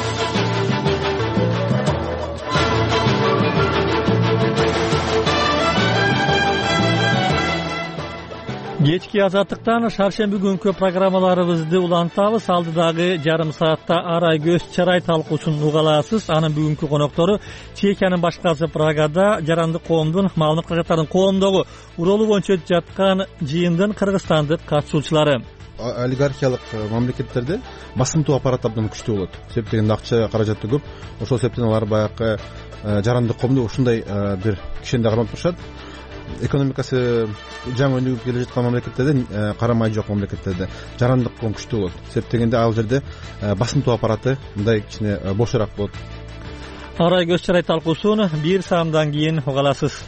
S1: Кечки Азаттыктан шаршемби күнкү программаларыбызды улантабыз. Алдыдагы жарым саатта арай көз чарай талкуусун угаласыз. Анын бүгүнкү коноктору Чехиянын башкасы Прагада жарандык коомдун маалымат каражаттарын коомдогу уролу боюнча жаткан жыйындын кыргызстандык катышуучулары.
S20: Олигархиялык мамлекеттерде басымтуу аппарат абдан күчтүү болот. Себеп дегенде акча каражаты көп. Ошол себептен алар баягы жарандык коомду ушундай бир кишенде кармап турушат. Экономикасы жаңы өнүгүп келе жаткан мамлекеттерде, карамай жок мамлекеттерде жарандык коом күчтүү болот. Себеп дегенде ал жерде басымтуу аппараты мындай кичине бошораак болот.
S1: Арай көз чарай талкуусун бир саамдан кийин угаласыз.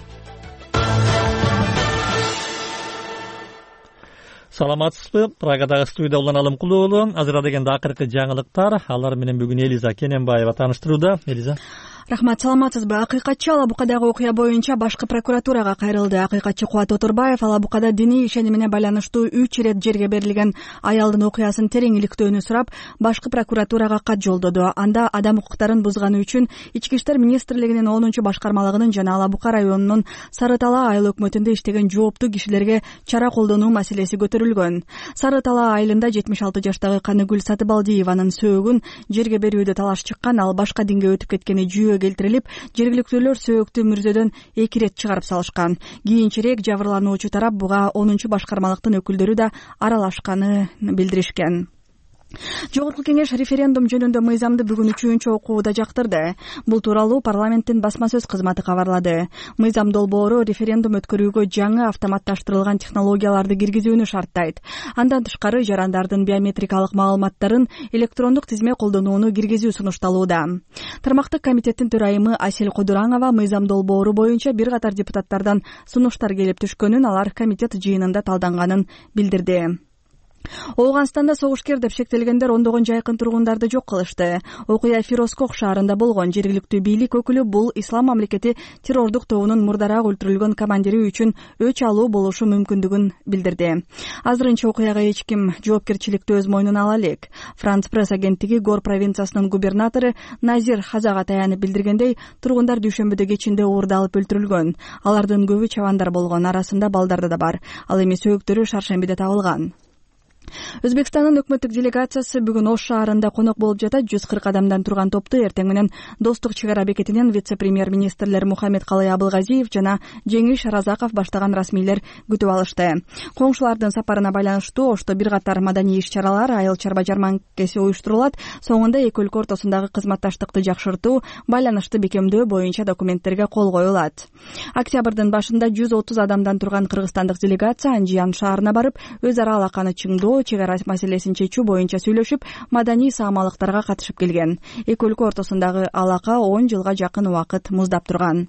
S1: Саламатсызбы? Прагадагы студияда Улан Алымкулуулу. Азыр дегенде акыркы жаңылыктар. Алар менен бүгүн Элиза Кененбаева тааныштырууда. Элиза.
S4: Рахмат, саламатсызбы? Акыйкатчы Ала Букадагы окуя боюнча башкы прокуратурага кайрылды. Акыйкатчы Кубат Отурбаев Ала Букада диний ишеними менен байланыштуу үч ирет жерге берилген аялдын окуясын терең иликтөөнү сурап, башкы прокуратурага кат жолдоду. Анда адам укуктарын бузганы үчүн Ички иштер министрлигинин онунчу башкармалыгынын жана Ала Бука районунун Сары Талаа айыл өкмөтүндө иштеген жооптуу кишилерге чара колдонуу маселеси көтөрүлгөн. Сары Талаа айылында жетимиш алты жаштагы Каныгүл Сатыбалдиеванын сөөгүн жерге берүүдө талаш чыккан. Ал башка динге өтүп кеткени жүйө келтирилип, жергиликтүүлөр сөөктү мүрзөдөн эки ирет чыгарып салышкан. Кийинчерээк жабырлануучу тарап буга онунчу башкармалыктын өкүлдөрү да аралашканы билдиришкен. Жогорку кеңеш референдум жөнүндө мыйзамды бүгүн үчүнчү окууда жактырды. Бул тууралуу парламенттин басма сөз кызматы кабарлады. Мыйзам долбоору референдум өткөрүүгө жаңы автоматташтырылган технологияларды киргизүүнү шарттайт. Андан тышкары жарандардын биометрикалык маалыматтарын электрондук тизме колдонууну киргизүү сунушталууда. Тармактык комитеттин төрайымы Асель Кудураңова мыйзам долбоору боюнча бир катар депутаттардан сунуштар келип түшкөнүн, алар комитет жыйынында талданганын билдирди. Ооганстанда согушкер деп шектелгендер ондогон жайкын тургундарды жок кылышты. Окуя Фироскох шаарында болгон. Жергиликтүү бийлик өкүлү бул ислам мамлекети террордук тобунун мурдараак өлтүрүлгөн командири үчүн өч алуу болушу мүмкүндүгүн билдирди. Азырынча окуяга эч ким жоопкерчиликти өз мойнуна ала элек. Франц пресс агенттиги Гор провинциясынын губернатору Назир Хазага таянып билдиргендей, тургундар дүйшөмбүдө кечинде уурдалып өлтүрүлгөн. Алардын көбү чабандар болгон, арасында балдар да бар. Ал эми сөөктөрү шаршембиде табылган. Өзбекстандын өкмөттүк делегациясы бүгүн Ош шаарында конок болуп жатат. жүз кырк адамдан турган топту эртең менен Достук чек ара бекетинен вице-премьер-министрлер Мухаммед Калай Абылгазиев жана Жеңиш Разаков баштаган расмийлер күтүп алышты. Коңшулардын сапарына байланыштуу Ошто бир катар маданий иш-чаралар, айыл чарба жарманкеси уюштурулат. Соңунда эки өлкө ортосундагы кызматташтыкты жакшыртуу, байланышты бекемдөө боюнча документтерге кол коюлат. Октябрдын башында жүз отуз адамдан турган кыргызстандык делегация Анжиян шаарына барып, өз ара алаканы чыңдоо, чек ара маселесин чечүү боюнча сүйлөшүп, маданий саамалыктарга катышып келген. Эки өлкө ортосундагы алака он жылга жакын убакыт муздап турган.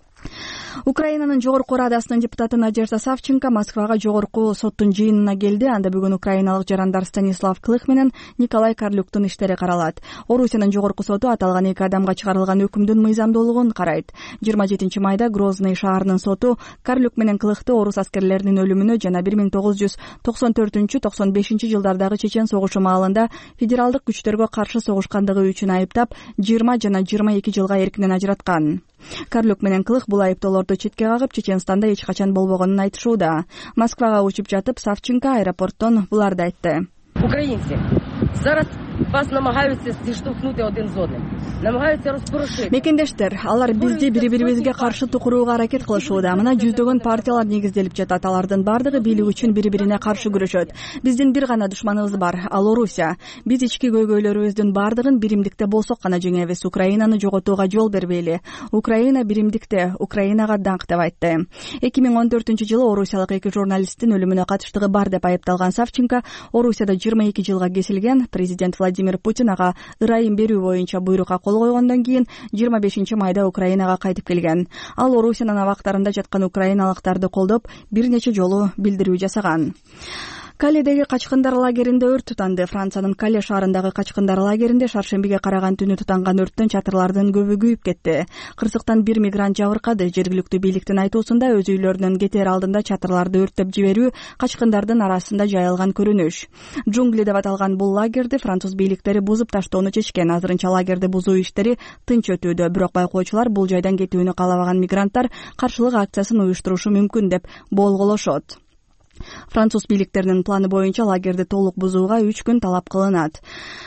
S4: Украинанын жогорку радасынын депутаты Надежда Савченко Москвага жогорку соттун жыйынына келди. Анда бүгүн украиналык жарандар Станислав Клых менен Николай Карлюктун иштери каралат. Орусиянын жогорку соту аталган эки адамга чыгарылган өкүмдүн мыйзамдуулугун карайт. жыйырма жетинчи майда Грозный шаарынын соту Карлюк менен Клыхты орус аскерлеринин өлүмүнө жана бир миң тогуз жүз токсон төртүнчү токсон бешинчи жылдардагы чечен согушу маалында федералдык күчтөргө каршы согушкандыгы үчүн айыптап, жыйырма жана жыйырма эки жылга эркинен ажыраткан. Карлюк менен Клых бул айыптоолорду четке кагып, Чеченстанда эч качан болбогонун айтышууда. Москвага учуп жатып, Савченко аэропорттон буларды айтты.
S21: Украинцы, зараз вас намагаються зіштовхнути один з одним.
S4: мекендештер, алар бизди бири бирибизге каршы тукурууга аракет кылышууда. Мына жүздөгөн партиялар негизделип жатат. Алардын бардыгы бийлик үчүн бири бирине каршы күрөшөт. Биздин бир гана душманыбыз бар, ал Орусия. Биз ички көйгөйлөрүбүздүн бардыгын биримдикте болсок гана жеңебиз. Украинаны жоготууга жол бербейли. Украина биримдикте, Украинага даңк деп айтты. эки миң он төртүнчү жылы орусиялык эки журналисттин өлүмүнө катыштыгы бар деп айыпталган Савченко Орусияда жыйырма эки жылга кесилген. Президент Владимир Путин ага ырайым берүү боюнча буйрукка кол койгондон кийин жыйырма бешинчи майда Украинага кайтып келген. Ал Орусиянын абактарында жаткан украиналыктарды колдоп бир нече жолу билдирүү жасаган. Каледеги качкындар лагеринде өрт тутанды. Франциянын Кале шаарындагы качкындар лагеринде шаршембиге караган түнү тутанган өрттөн чатырлардын көбү күйүп кетти. Кырсыктан бир мигрант жабыркады. Жергиликтүү бийликтин айтуусунда өз үйлөрүнөн кетер алдында чатырларды өрттөп жиберүү качкындардын арасында жайылган көрүнүш. Джунгли деп аталган бул лагерди француз бийликтери бузуп таштоону чечкен. Азырынча лагерди бузуу иштери тынч өтүүдө. Бирок байкоочулар бул жайдан кетүүнү каалабаган мигранттар каршылык акциясын уюштурушу мүмкүн деп болголошот. Француз бийликтеринин планы боюнча лагерди толук бузууга үч күн талап кылынат.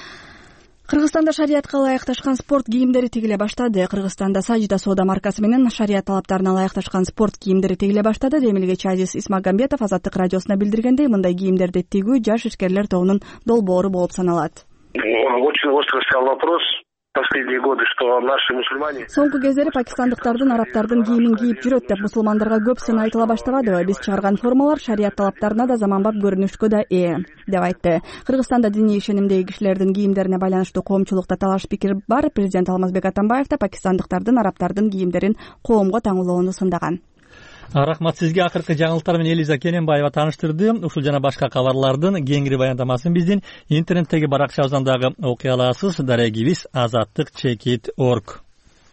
S4: Кыргызстанда шариятка ылайыкташкан спорт кийимдери тигиле баштады. Кыргызстанда Сажда соода маркасы менен шарият талаптарына ылайыкташкан спорт кийимдери тигиле баштады. Демилгечи Азиз Исмагамбетов Азаттык радиосуна билдиргендей, мындай кийимдерди тигүү жаш ишкерлер тобунун долбоору болуп саналат.
S21: Очень остро стоял вопрос. Последние годы, что наши мусульмане...
S4: Соңку кездери пакистандыктардын, арабтардын кийимин кийип жүрөт деп мусулмандарга көп сын айтыла баштабадыбы? Биз чыгарган формалар шарият талаптарына да заманбап көрүнүшкө да ээ, деп айтты. Кыргызстанда диний ишенимдеги кишилердин кийимдерине байланыштуу коомчулукта талаш пикир бар. Президент Алмазбек Атамбаев да пакистандыктардын, арабтардын кийимдерин коомго таңуулоону сындаган.
S1: Рахмат сизге. Акыркы жаңылыктар менен Элиза Кененбаева тааныштырды. Ушул жана башка кабарлардын кеңири баяндамасын биздин интернеттеги баракчабыздан дагы окуй аласыз. Дарегибиз азаттык чекит точка орг.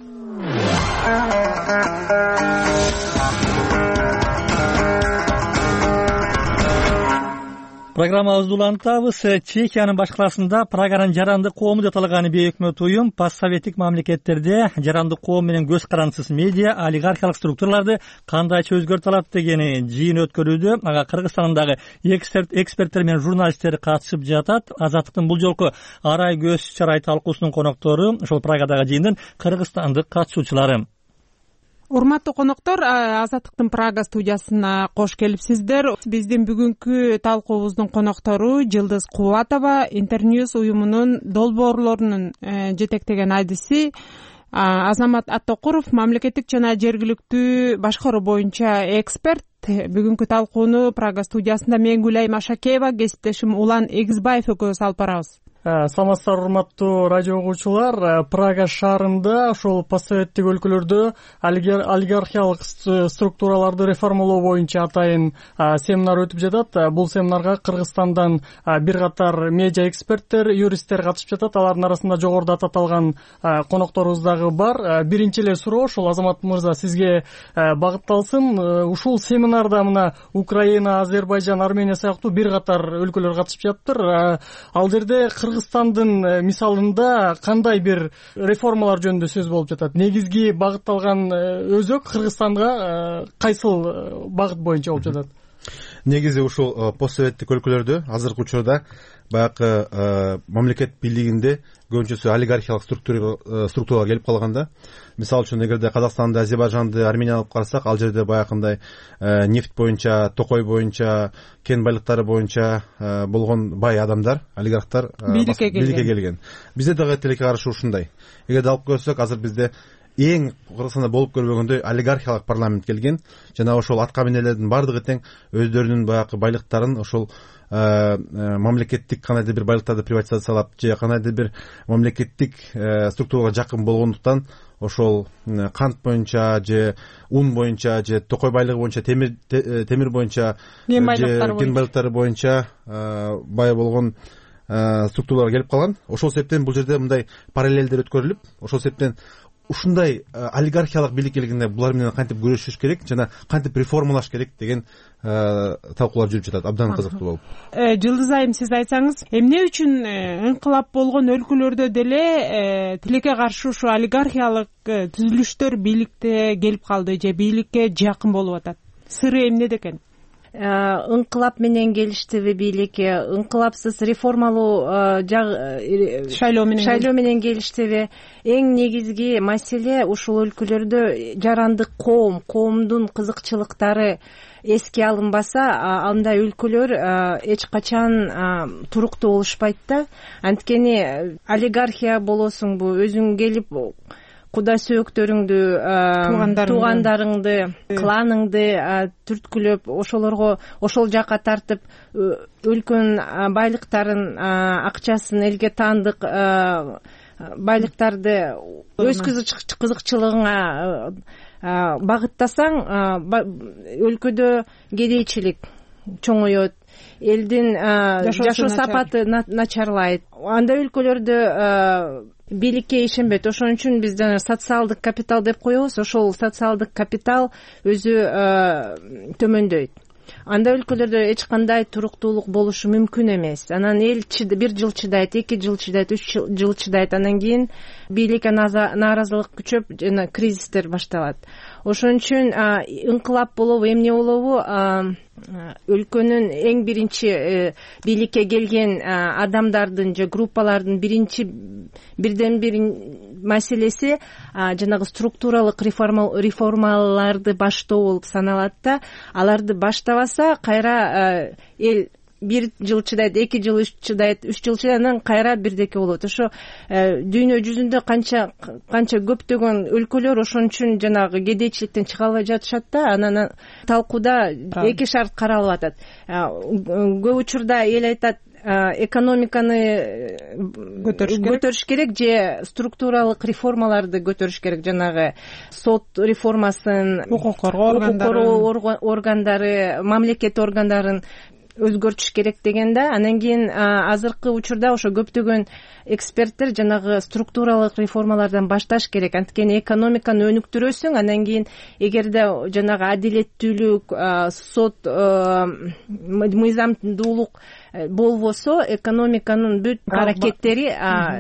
S1: Программабызды улантабыз. Чехиянын башкаласында Праганын жарандык коому деп аталган бейөкмөт уюм постсоветтик мамлекеттерде жарандык коом менен көз карандысыз медиа, олигархиялык структураларды кандайча өзгөртө алат деген жыйын өткөрүүдө. Ага Кыргызстандагы эксперт эксперттер менен журналисттер катышып жатат. Азаттыктын бул жолку арай көз чарай талкуусунун коноктору ошол Прагадагы жыйындын кыргызстандык катышуучулары.
S22: Урматтуу коноктор, Азаттыктын Прага студиясына кош келипсиздер. Биздин бүгүнкү талкуубуздун коноктору Жылдыз Кубатова, Интерньюз уюмунун долбоорлорунун жетектеген адиси Азамат Аттокуров, мамлекеттик жана жергиликтүү башкаруу боюнча эксперт. Бүгүнкү талкууну Прага студиясында мен Гүлайым Ашакеева, кесиптешим Улан Эгизбаев экөөбүз алып барабыз.
S23: Саламатсыздар, урматтуу радио угуучулар. Прага шаарында ошол постсоветтик өлкөлөрдө олигархиялык структураларды реформалоо боюнча атайын семинар өтүп жатат. Бул семинарга Кыргызстандан бир катар медиа эксперттер, юристтер катышып жатат. Алардын арасында жогоруда аталган конокторубуз дагы бар. Биринчи эле суроо ошол Азамат мырза сизге багытталсын. Ушул семинарда мына Украина, Азербайжан, Армения сыяктуу бир катар өлкөлөр катышып жатыптыр. Ал жерде Кыргызстандын мисалында кандай бир реформалар жөнүндө сөз болуп жатат? Негизги багытталган өзөк Кыргызстанга кайсыл багыт боюнча болуп жатат?
S20: Негизи ушул постсоветтик өлкөлөрдө азыркы учурда баягы мамлекет бийлигинде көбүнчөсү олигархиялык структуралар келип калганда, мисалы үчүн эгерде Казакстанды, Азербайжанды, Арменияны алып карасак, ал жерде баягындай нефть боюнча, токой боюнча, кен байлыктары боюнча болгон бай адамдар, олигархтар бийликке келген. Бизде дагы тилекке каршы ушундай. Эгерде алып көрсөк, азыр бизде эң Кыргызстанда болуп көрбөгөндөй олигархиялык парламент келген. Жана ошол атка минелердин бардыгы тең өздөрүнүн баягы байлыктарын ошол мамлекеттик кандайдыр бир байлыктарды приватизациялап же кандайдыр бир мамлекеттик структурага жакын болгондуктан ошол кант боюнча же ун боюнча же токой байлыгы боюнча, темир темир боюнча же кен байлыктары боюнча бай болгон структуралар келип калган. Ошол себептен бул жерде мындай параллелдер өткөрүлүп, ошол себептен ушундай олигархиялык бийлик келгенде булар менен кантип күрөшүш керек жана кантип реформалаш керек деген талкуулар жүрүп жатат. Абдан кызыктуу болуп.
S22: Жылдыз айым, сиз айтсаңыз, эмне үчүн инкылап болгон өлкөлөрдө деле тилекке каршы ушу олигархиялык түзүлүштөр бийликте келип калды же бийликке жакын болуп атат? Сыры эмнеде экен?
S2: ыңкылап менен келиштиби бийликке, ыңкылапсыз реформалуу шайлоо менен шайлоо менен келиштиби? Эң негизги маселе ушул өлкөлөрдө жарандык коом, коомдун кызыкчылыктары эске алынбаса, андай өлкөлөр эч качан туруктуу болушпайт да. Анткени олигархия болосуңбу, өзүң келип куда сөөктөрүңдү, туугандарыңды, кланыңды түрткүлөп, ошолорго ошол жака тартып, өлкөнүн байлыктарын, акчасын, элге таандык байлыктарды өз кызыкчылыгыңа багыттасаң, өлкөдө кедейчилик чоңоет, элдин жашоо сапаты начарлайт. Андай өлкөлөрдө бийликке ишенбейт. Ошон үчүн биз социалдык капитал деп коебуз. Ошол социалдык капитал өзү төмөндөйт. Андай өлкөлөрдө эч кандай туруктуулук болушу мүмкүн эмес. Анан эл бир жыл чыдайт, эки жыл чыдайт, үч жыл чыдайт. Анан кийин бийликке нааразылык күчөп, жана кризистер башталат. Ошон үчүн ыңкылап болобу, эмне болобу, өлкөнүн эң биринчи бийликке келген адамдардын же группалардын биринчи бирден бир маселеси жанагы структуралык реформаларды баштоо болуп саналат да. Аларды баштабаса, кайра эл бир жыл чыдайт, эки жыл чыдайт, үч жыл чыдайт, анан кайра бирдеке болот. Ошо дүйнө жүзүндө канча канча көптөгөн өлкөлөр ошон үчүн жанагы кедейчиликтен чыга албай жатышат да. Анан талкууда эки шарт каралып атат. Көп учурда эл айтат, экономиканы көтөрүш керек же структуралык реформаларды көтөрүш керек, жанагы сот реформасын, укук коргоо органдары, мамлекет органдарын өзгөртүш керек деген да. Анан кийин азыркы учурда ошо көптөгөн эксперттер жанагы структуралык реформалардан башташ керек. Анткени экономиканы өнүктүрөсүң, анан кийин эгерде жанагы адилеттүүлүк, сот, мыйзамдуулук болбосо, экономиканын бүт аракеттери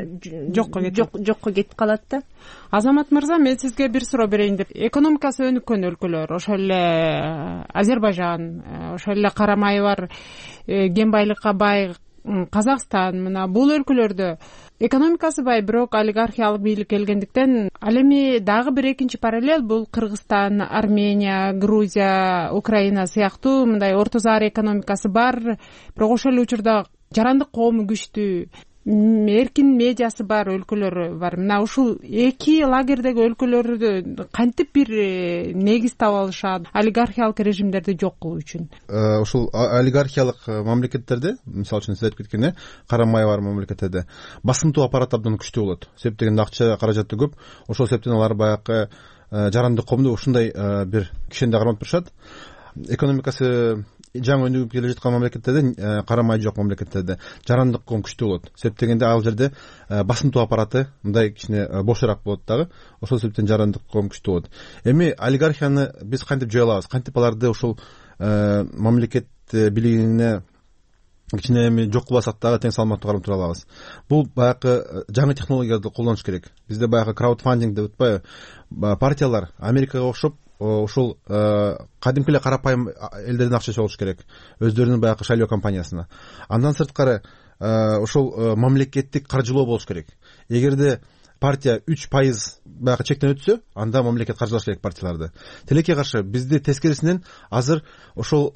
S2: жокко кетип калат да.
S22: Азамат мырза, мен сизге бир суроо берейин деп. Экономикасы өнүккөн өлкөлөр, ошол эле Азербайжан, ошол эле Карамайы бар, кен байлыкка бай Казакстан, мына бул өлкөлөрдө экономикасы бай, бирок олигархиялык бийлик келгендиктен, ал эми дагы бир экинчи параллель бул Кыргызстан, Армения, Грузия, Украина сыяктуу мындай орто заар экономикасы бар, бирок ошол эле учурда жарандык коому күчтүү, эркин медиасы бар өлкөлөр бар. Мына ушул эки лагердеги өлкөлөрдү кантип бир негиз таап алышат олигархиялык режимдерди жок кылуу үчүн?
S20: Ушул олигархиялык мамлекеттерде, мисалы үчүн сиз айтып кеткендей, Карамай бар мамлекеттерде басымтуу аппарат абдан күчтүү болот. Себеп дегенде акча каражаты көп. Ошол себептен алар баягы жарандык коомду ушундай бир кишенде кармап турушат. Экономикасы жаңы өнүгүп келе жаткан мамлекеттерде, карамай жок мамлекеттерде жарандык коом күчтүү болот. Себеп дегенде ал жерде басымтуу аппараты мындай кичине бошораак болот дагы. Ошол себептен жарандык коом күчтүү болот. Эми олигархияны биз кантип жое алабыз? Кантип аларды ушул мамлекет бийлигине кичине эми жок кылбасак дагы тең салмактуу карап тура алабыз? Бул баягы жаңы технологияларды колдонуш керек. Бизде баягы краудфандинг деп атпайбы? Партиялар Америкага окшоп ушул кадимки эле карапайым элдерден акча чогулуш керек, өздөрүнүн баягы шайлоо компаниясына. Андан сырткары ушул мамлекеттик каржылоо болуш керек. Эгерде партия үч пайыз баягы чектен өтсө, анда мамлекет каржылаш керек партияларды. Тилекке каршы бизде тескерисинен азыр ошол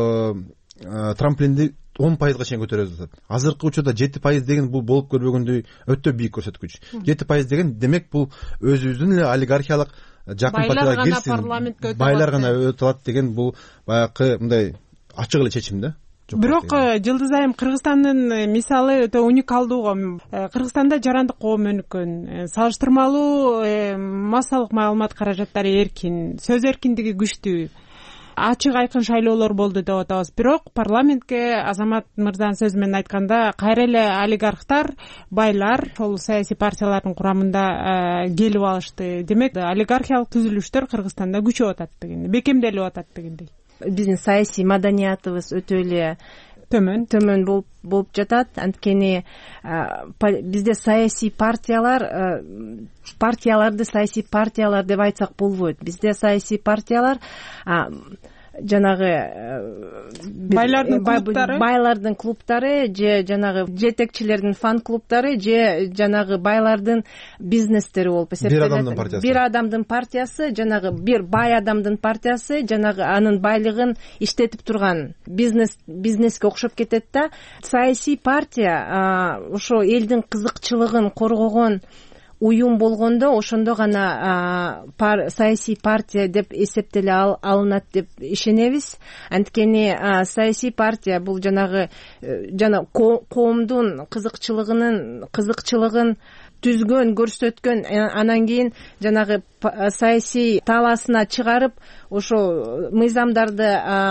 S20: трамплинди он пайызга чейин көтөрөбүз атат. Азыркы учурда жети пайыз деген бул болуп көрбөгөндөй өтө бийик көрсөткүч. жети пайыз деген демек бул өзүбүздүн эле олигархиялык жакын партияга кирсин, байлар гана өтүп алат деген бул баягы мындай ачык эле чечим да.
S22: Бирок Жылдыз айым, Кыргызстандын мисалы өтө уникалдуу го. Кыргызстанда жарандык коом өнүккөн, салыштырмалуу массалык маалымат каражаттары эркин, сөз эркиндиги күчтүү, ачык айкын шайлоолор болду деп атабыз. Бирок парламентке Азамат мырзанын сөзү менен айтканда, кайра эле олигархтар, байлар ошол саясий партиялардын курамында келип алышты. Демек, олигархиялык түзүлүштөр Кыргызстанда күчөп атат дегендей, бекемделип атат дегендей.
S2: Биздин саясий маданиятыбыз өтө эле төмөн төмөн болуп болуп жатат. Анткени бизде саясий партиялар, партияларды саясий партиялар деп айтсак болбойт. Бизде саясий партиялар жанагы
S22: байлардын клубтары
S2: байлардын клубтары же жанагы жетекчилердин фан клубтары же жанагы байлардын бизнестери болуп эсептелет.
S20: Бир адамдын партиясы.
S2: Бир адамдын партиясы, жанагы бир бай адамдын партиясы, жанагы анын байлыгын иштетип турган бизнес бизнеске окшоп кетет да. Саясий партия ошо элдин кызыкчылыгын коргогон уюм болгондо ошондо гана саясий партия деп эсептеле алынат деп ишенебиз. Анткени саясий партия бул жанагы жана коомдун кызыкчылыгынын кызыкчылыгын түзгөн, көрсөткөн, анан кийин жанагы саясий талаасына чыгарып, ошо мыйзамдарды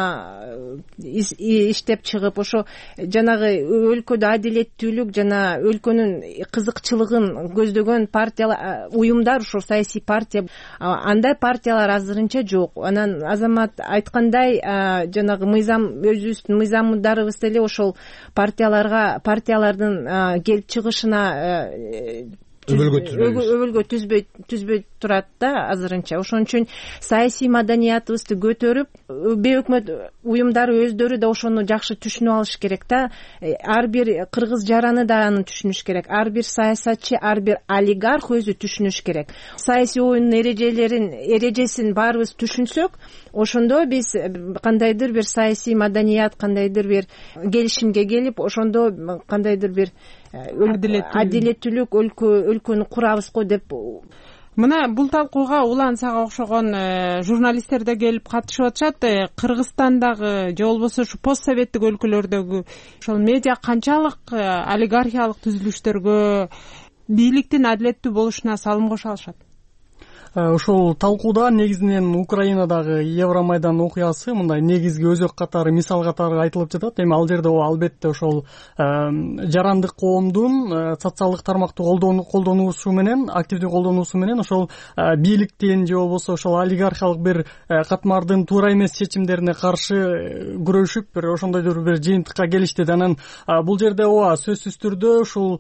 S2: иштеп чыгып, ошо жанагы өлкөдө адилеттүүлүк жана өлкөнүн кызыкчылыгын көздөгөн партиялар, уюмдар ошо саясий партия. Андай партиялар азырынча жок. Анан Азамат айткандай, жанагы мыйзам, өзүбүздүн мыйзамдарыбыз деле ошол партияларга, партиялардын келип чыгышына өбөлгө түзбөй түзбөй турат да азырынча. Ошон үчүн саясий маданиятыбызды көтөрүп, бейөкмөт уюмдары өздөрү да ошону жакшы түшүнүп алыш керек да. Ар бир кыргыз жараны да аны түшүнүш керек. Ар бир саясатчы, ар бир олигарх өзү түшүнүш керек. Саясий оюндун эрежелерин, эрежесин баарыбыз түшүнсөк, ошондо биз кандайдыр бир саясий маданият, кандайдыр бир келишимге келип, ошондо кандайдыр бир адилеттүүлүк өлкө өлкөнү курабыз го деп.
S22: Мына бул талкууга улан сага окшогон журналисттер да келип катышып атышат. Кыргызстандагы же болбосо ушу постсоветтик өлкөлөрдөгү ошол медиа канчалык олигархиялык түзүлүштөргө, бийликтин адилеттүү болушуна салым кошо алышат?
S23: Ошол талкууда негизинен Украинадагы Евромайдан окуясы мындай негизги өзөк катары, мисал катары айтылып жатат. Эми ал жерде албетте ошол жарандык коомдун социалдык тармакты колдонуусу менен, активдүү колдонуусу менен ошол бийликтин же болбосо ошол олигархиялык бир катмардын туура эмес чечимдерине каршы күрөшүп, бир ошондойдор бир жыйынтыкка келишти. Анан бул жерде ооба сөзсүз түрдө ушул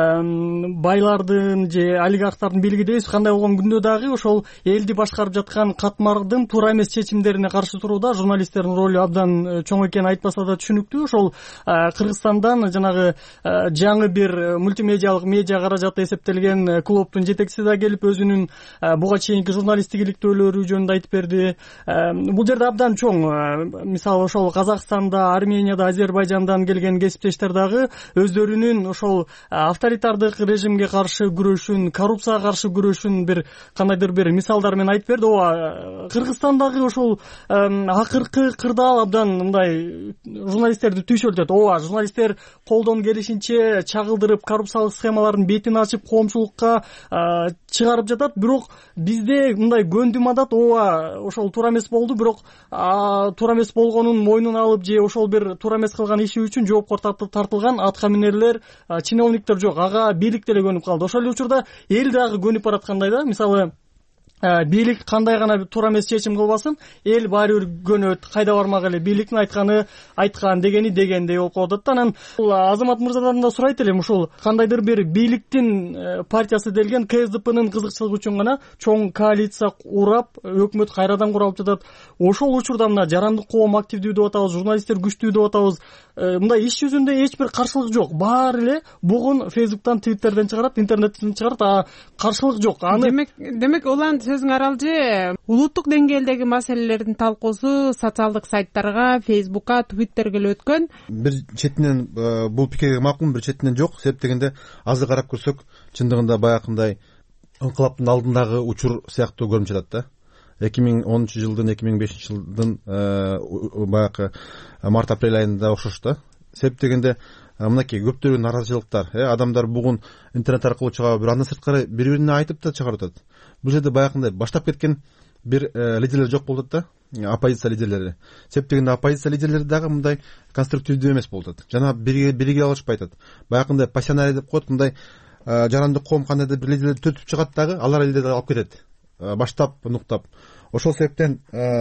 S23: байлардын же олигархтардын бийлиги дейбиз, кандай болгон күндө дагы ошол элди башкарып жаткан катмардын туура эмес чечимдерине каршы турууда журналисттердин ролу абдан чоң экени айтпаса да түшүнүктүү. Ошол Кыргызстандан жанагы жаңы бир мультимедиалык медиа каражаты эсептелген клубтун жетекчиси да келип өзүнүн буга чейинки журналисттик иликтөөлөрү жөнүндө айтып берди. Бул жерде абдан чоң, мисалы ошол Казакстанда, Арменияда, Азербайжандан келген кесиптештер дагы өздөрүнүн ошол авторитардык режимге каршы күрөшүн, коррупцияга каршы күрөшүн бир кандайдыр бир мисалдар менен айтып берди. Ооба, Кыргызстандагы ошол акыркы кырдаал абдан мындай журналисттерди түйшөлтөт. Ооба, журналисттер колдон келишинче чагылдырып, коррупциялык схемалардын бетин ачып, коомчулукка чыгарып жатат. Бирок бизде мындай көндүм адат, ооба, ошол туура эмес болду, бирок туура эмес болгонун мойнуна алып же ошол бир туура эмес кылган иши үчүн жоопко тартылган атка минерлер, чиновниктер жок, ага бийлик деле көнүп калды. Ошол эле учурда эл дагы көнүп бараткандай да. Мисалы бийлик кандай гана туура эмес чечим кылбасын, эл баары бир көнөт, кайда бармак эле, бийликтин айтканы айткан, дегени дегендей болуп калып атат. Анан Азамат мырзадан да сурайт элем, ушул кандайдыр бир бийликтин партиясы делген ка эс дэ пнын кызыкчылыгы үчүн гана чоң коалиция урап, өкмөт кайрадан куралып жатат. Ошол учурда мына жарандык коом активдүү деп атабыз, журналисттер күчтүү деп атабыз. Мындай иш жүзүндө эч бир каршылык жок. Баары эле бугун Фейсбуктан, Твиттерден чыгарат, интернеттен чыгарат, а каршылык жок.
S22: Демек, демек улан сөзүң аралжы, улуттук деңгээлдеги маселелердин талкуусу социалдык сайттарга, Фейсбукка, Твиттерге эле өткөн.
S20: Бир четинен бул пикирге макул, бир четинен жок. Себеп дегенде азыр карап көрсөк, чындыгында баягындай ыңкылаптын алдындагы учур сыяктуу көрүнүп жатат да. эки миң онунчу жылдын, эки миң бешинчи жылдын баягы март апрель айында окшош да. Себеп дегенде мынакей көптөгөн наразычылыктар, адамдар бугун интернет аркылуу чыгып, бир андан сырткары бири-бирине айтып да чыгарып атат. Бул жерде баягындай баштап кеткен бир лидерлер жок болуп атат да, оппозиция лидерлери. Себеп дегенде оппозиция лидерлери дагы мындай конструктивдүү эмес болуп атат. Жана бириге алышпай атат. Баягындай пассионарий деп коет, мындай жарандык коом кандайдыр бир лидерлерди төртүп чыгат дагы, алар элдерди алып кетет. Баштап, нуктап. Ошол себептен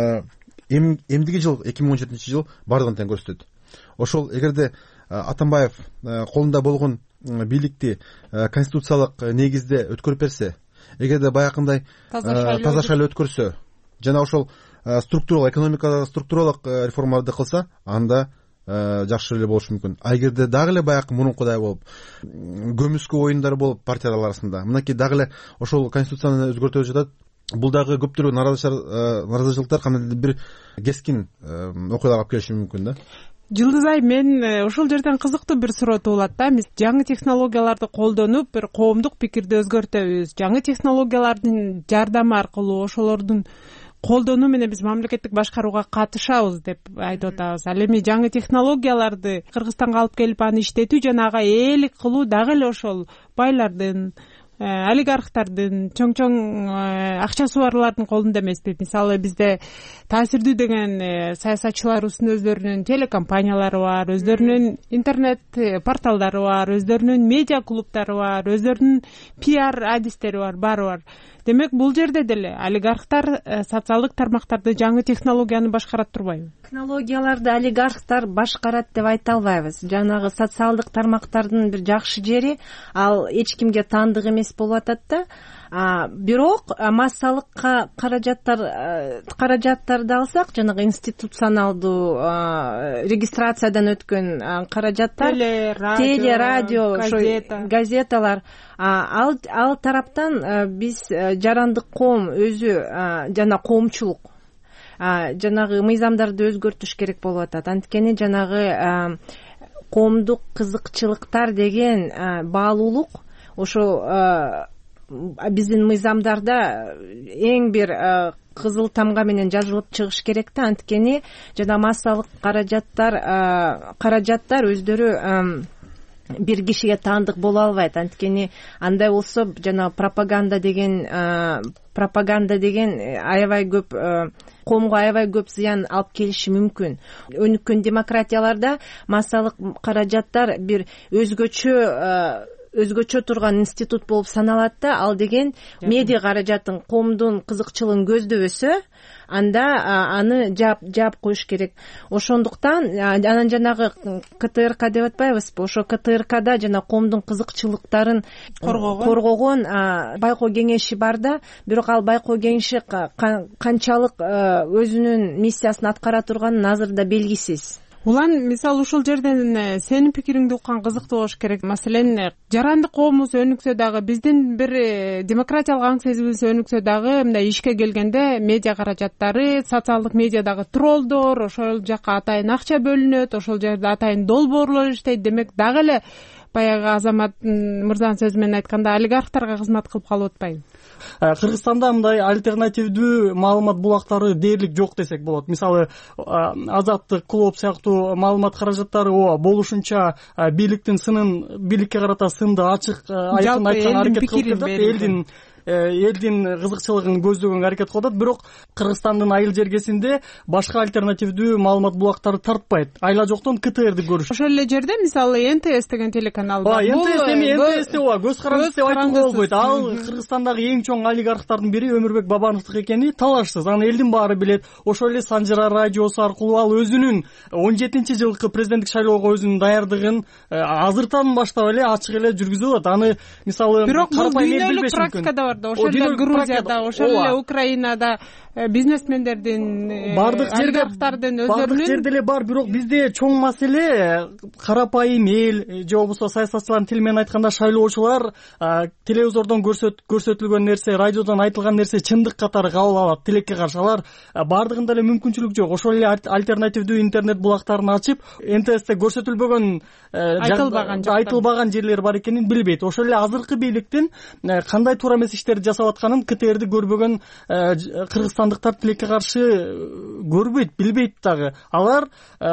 S20: эмдиги жыл, эки миң он жетинчи жыл бардыгын тең көрсөтөт. Ошол эгерде Атамбаев колунда болгон бийликти конституциялык негизде өткөрүп берсе, эгерде баягындай таза шайлоо өткөрсө, жана ошол структуралык экономикадагы структуралык реформаларды кылса анда жакшы эле болушу мүмкүн. А эгерде дагы эле баягы мурункудай болуп көмүскө оюндар болуп партиялар арасында мынакей дагы эле ошол конституцияны өзгөртүп жатат, бул дагы көптөгөн наразычылыктар кандайдыр бир кескин окуяларга алып келиши мүмкүн да.
S22: Жылдыз ай, мен ушул жерден кызыктуу бир суроо туулат да. Биз жаңы технологияларды колдонуп бир коомдук пикирди өзгөртөбүз. Жаңы технологиялардын жардамы аркылуу ошолордун колдонуу менен биз мамлекеттик башкарууга катышабыз деп айтып атабыз. Ал эми жаңы технологияларды Кыргызстанга алып келип аны иштетүү жана ага ээлик кылуу дагы эле ошол байлардын, олигархтардын, чоң-чоң акчасы барлардын колунда эмеспи? Мисалы бизде таасирдүү деген саясатчыларыбыздын өздөрүнүн телекомпаниялары бар, өздөрүнүн интернет порталдары бар, өздөрүнүн медиа клубдары бар, өздөрүнүн пиар адистери бар, баары бар. Демек бул жерде деле олигархтар социалдык тармактарды, жаңы технологияны башкарат турбайбы?
S2: Технологияларды олигархтар башкарат деп айта албайбыз. Жанагы социалдык тармактардын бир жакшы жери ал эч кимге таандык эмес болуп атат да. Бирок массалык каражаттар каражаттарды алсак, жанагы институционалдуу регистрациядан өткөн каражаттар, теле, радио, газеталар, ал ал тараптан биз жарандык коом өзү жана коомчулук жанагы мыйзамдарды өзгөртүш керек болуп атат. Анткени жанагы коомдук кызыкчылыктар деген баалуулук ошо биздин мыйзамдарда эң бир кызыл тамга менен жазылып чыгыш керек да. Анткени жана массалык каражаттар каражаттар өздөрү бир кишиге таандык боло албайт. Анткени андай болсо жана пропаганда деген пропаганда деген аябай көп коомго аябай көп зыян алып келиши мүмкүн. Өнүккөн демократияларда массалык каражаттар бир өзгөчө өзгөчө турган институт болуп саналат да. Ал деген медиа каражатын, коомдун кызыкчылыгын көздөбөсө, анда аны жаап жаап коюш керек. Ошондуктан анан жанагы КТРК деп атпайбызбы? Ошо КТРКда жана коомдун кызыкчылыктарын коргогон байкоо кеңеши бар да. Бирок ал байкоо кеңеши канчалык өзүнүн миссиясын аткара турганы азырда белгисиз.
S22: Улан, мисалы ушул жерден сенин пикириңди уккан кызыктуу болуш керек. Маселен, жарандык коомубуз өнүксө дагы, биздин бир демократиялык аң сезимибиз өнүксө дагы, мындай ишке келгенде медиа каражаттары, социалдык медиадагы троллдор, ошол жакка атайын акча бөлүнөт, ошол жерде атайын долбоорлор иштейт. Демек дагы эле баягы Азамат мырзанын сөзү менен айтканда олигархтарга кызмат кылып калып атпайбы?
S23: Кыргызстанда мындай альтернативдүү маалымат булактары дээрлик жок десек болот. Мисалы, Азаттык, Клоп сыяктуу маалымат каражаттары ооба болушунча бийликтин сынын, бийликке карата сынды ачык айкын айткан аракет кылып жатат. Элдин элдин кызыкчылыгын көздөгөнгө аракет кылып атат. Бирок Кыргызстандын айыл жергесинде башка альтернативдүү маалымат булактары тартпайт. Айла жоктон КТРди көрүш.
S22: Ошол эле жерде мисалы эн тэ эс деген телеканал бар.
S23: эн тэ эс эми эн тэ эсте ооба көз карандысы деп айтууга болбойт. Ал Кыргызстандагы эң чоң олигархтардын бири Өмүрбек Бабановдук экени талашсыз. Аны элдин баары билет. Ошол эле Санжара радиосу аркылуу ал өзүнүн он жетинчи жылкы президенттик шайлоого өзүнүн даярдыгын азыртан баштап эле ачык эле жүргүзүп атат. Аны мисалы
S22: бирок бул дүйнөлүк практикада бар. Ошол эле Грузияда, ошол эле Украинада бизнесмендердин,
S23: бардык жерде
S22: олигархтардын
S23: өздөрүнүн бардык жерде эле бар. Бирок бизде чоң маселе карапайым эл же болбосо саясатчылардын тили менен айтканда шайлоочулар телевизордон көрсөтүлгөн нерсе, радиодон айтылган нерсе чындык катары кабыл алат. Тилекке каршы алар бардыгында эле мүмкүнчүлүк жок. Ошол эле альтернативдүү интернет булактарын ачып, эн тэ эсте көрсөтүлбөгөн айтылбаган жерлер бар экенин билбейт. Ошол эле азыркы бийликтин кандай туура эмес иштерди жасап атканын КТРди көрбөгөн кыргызстандыктар тилекке каршы көрбөйт, билбейт дагы. Алар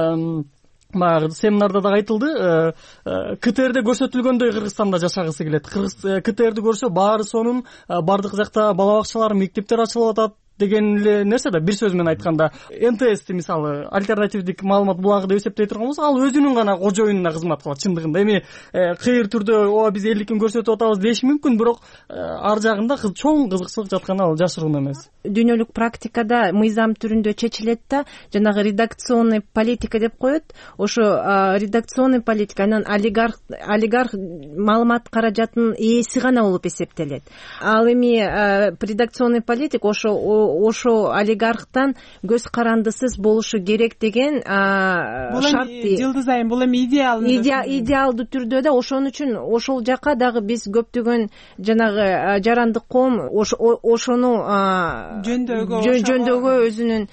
S23: баягы семинарда дагы айтылды, КТРде көрсөтүлгөндөй Кыргызстанда жашагысы келет. КТРди көрсө баары сонун, бардык жакта бала бакчалар, мектептер ачылып атат деген эле нерсе да. Бир сөз менен айтканда эн тэ эсти мисалы альтернативдик маалымат булагы деп эсептей турган болсо, ал өзүнүн гана кожоюнуна кызмат кылат чындыгында. Эми кыйыр түрдө ооба биз элдикин көрсөтүп атабыз деш мүмкүн, бирок ар жагында чоң кызыкчылык жатканы ал жашыруун эмес.
S2: Дүйнөлүк практикада мыйзам түрүндө чечилет да, жанагы редакционный политика деп коет. Ошо редакционный политика анан олигарх олигарх маалымат каражатынын ээси гана болуп эсептелет. Ал эми редакционный политика ошо ошо олигархтан көз карандысыз болушу керек деген шарт.
S22: Жылдыз айым, бул эми идеал
S2: идеалдуу түрдө да, ошон үчүн ошол жака дагы биз көптөгөн жанагы жарандык коом ошону жөндөөгө өзүнүн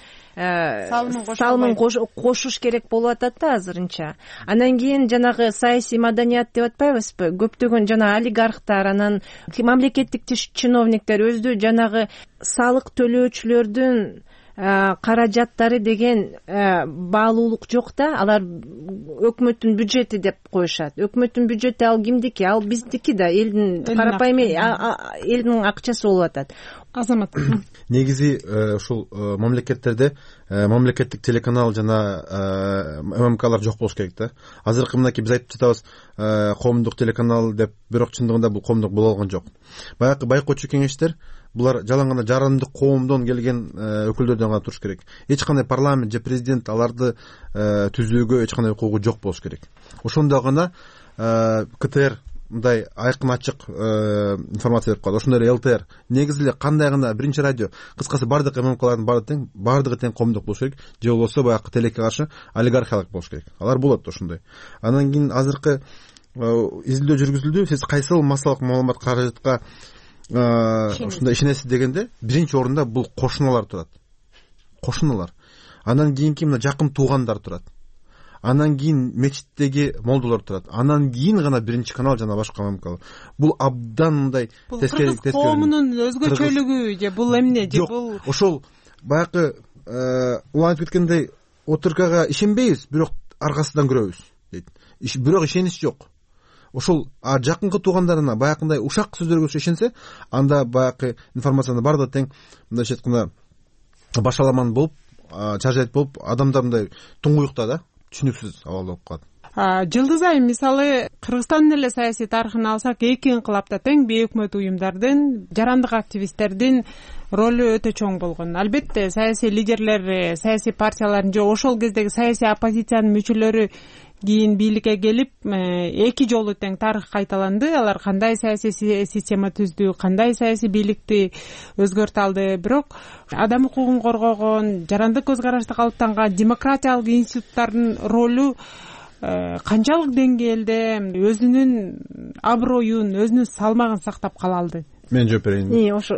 S2: салымын кошуш керек болуп атат да азырынча. Анан кийин жанагы саясий маданият деп атпайбызбы? Көптөгөн жана олигархтар, анан мамлекеттик чиновниктер өздүү жанагы салык төлөөчүлөрдүн каражаттары деген баалуулук жок да. Алар өкмөттүн бюджети деп коюшат. Өкмөттүн бюджети ал кимдики? Ал биздики да, элдин карапайым элдин акчасы болуп атат.
S22: Азамат,
S20: негизи ушул мамлекеттерде мамлекеттик телеканал жана эм эм калар жок болуш керек да. Азыркы мынакей биз айтып жатабыз коомдук телеканал деп, бирок чындыгында бул коомдук боло алган жок. Баягы байкоочу кеңештер булар жалаң гана жарандык коомдон келген өкүлдөрдөн гана туруш керек. Эч кандай парламент же президент аларды түзүүгө эч кандай укугу жок болуш керек. Ошондо гана ка тэ эр мындай айкын ачык информация берип калат. Ошондой эл тэ эр негизи эле кандай гана биринчи радио, кыскасы бардык эм эм калардын баардыгы тең, баардыгы тең коомдук болуш керек. Же болбосо баягы телекке каршы олигархиялык болуш керек. Алар болот ошондой. Анан кийин азыркы изилдөө жүргүзүлдү. Сиз кайсыл массалык маалымат каражатка ушундай ишенесиз дегенде, биринчи орунда бул кошуналар турат. Кошуналар. Анан кийинки мына жакын туугандар турат. Анан кийин мечиттеги молдолор турат. Анан кийин гана биринчи канал жана башка мамкалар. Бул абдан мындай
S22: тескери тескери. Бул коомунун өзгөчөлүгү же бул эмне же бул
S20: ошол баягы уланып кеткендей отуркага ишенбейбиз, бирок аркасынан көрөбүз дейт. Бирок ишенич жок. Ошол жакынкы туугандарына баягындай ушак сөздөргө ишенсе, анда баягы информацияны бардыгы тең мындайча айтканда башаламан болуп, чаржайт болуп, адамдар мындай туңгуюкта да, түшүнүксүз абалда болуп калат.
S22: Жылдыз айым, мисалы Кыргызстандын эле саясий тарыхын алсак, эки инкылапта тең бейөкмөт уюмдардын, жарандык активисттердин ролу өтө чоң болгон. Албетте, саясий лидерлер, саясий партиялардын же ошол кездеги саясий оппозициянын мүчөлөрү кийин бийликке келип, эки жолу тең тарых кайталанды. Алар кандай саясий система түздү, кандай саясий бийликти өзгөртө алды. Бирок адам укугун коргогон, жарандык көз карашты калыптанган демократиялык институттардын ролу канчалык деңгээлде өзүнүн аброюн, өзүнүн салмагын сактап кала алды?
S20: Мен жооп берейин.
S2: Э, ошо.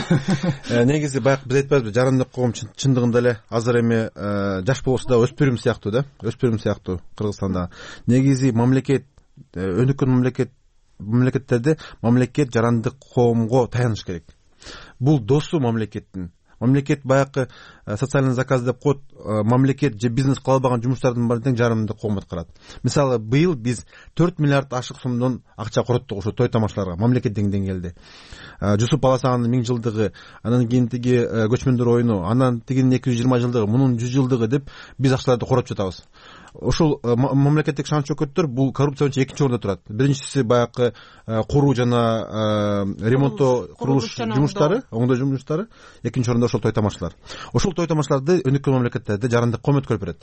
S20: Негизи баягы биз айтпайбызбы, жарандык коом чындыгында эле азыр эми жаш болсо да өспүрүм сыяктуу да, өспүрүм сыяктуу Кыргызстанда. Негизи мамлекет, өнүккөн мамлекет мамлекеттерде мамлекет жарандык коомго таяныш керек. Бул досу мамлекеттин. Мамлекет баягы социальный заказ деп коет, мамлекет же бизнес кыла албаган жумуштардын баарын тең жарандык коом аткарат. Мисалы, быйыл биз төрт миллиард ашык сомдон акча короттук ошо той тамашаларга, мамлекеттик деңгээлде. Жусуп Баласагандын миң жылдыгы, анан кийин тиги көчмөндөр оюну, анан тигинин эки жүз жыйырма жылдыгы, мунун жүз жылдыгы деп биз акчаларды короп жатабыз. Ошол мамлекеттик шан чөкөттөр бул коррупция боюнча экинчи орунда турат. Биринчиси баягы куруу жана ремонттоо, курулуш жумуштары, оңдоо жумуштары, экинчи орунда ошол той тамашалар. Ошол той тамашаларды өнүккөн мамлекеттерде жарандык коом өткөрүп берет.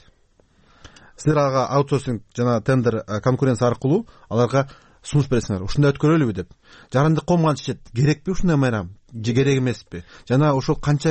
S20: Силер ага аутсорсинг жана тендер конкуренция аркылуу аларга сунуш бересиңер. Ушундай өткөрөлүбү деп. Жарандык коом гана чечет. Керекпи ушундай майрам? Же керек эмеспи? Жана ошол канча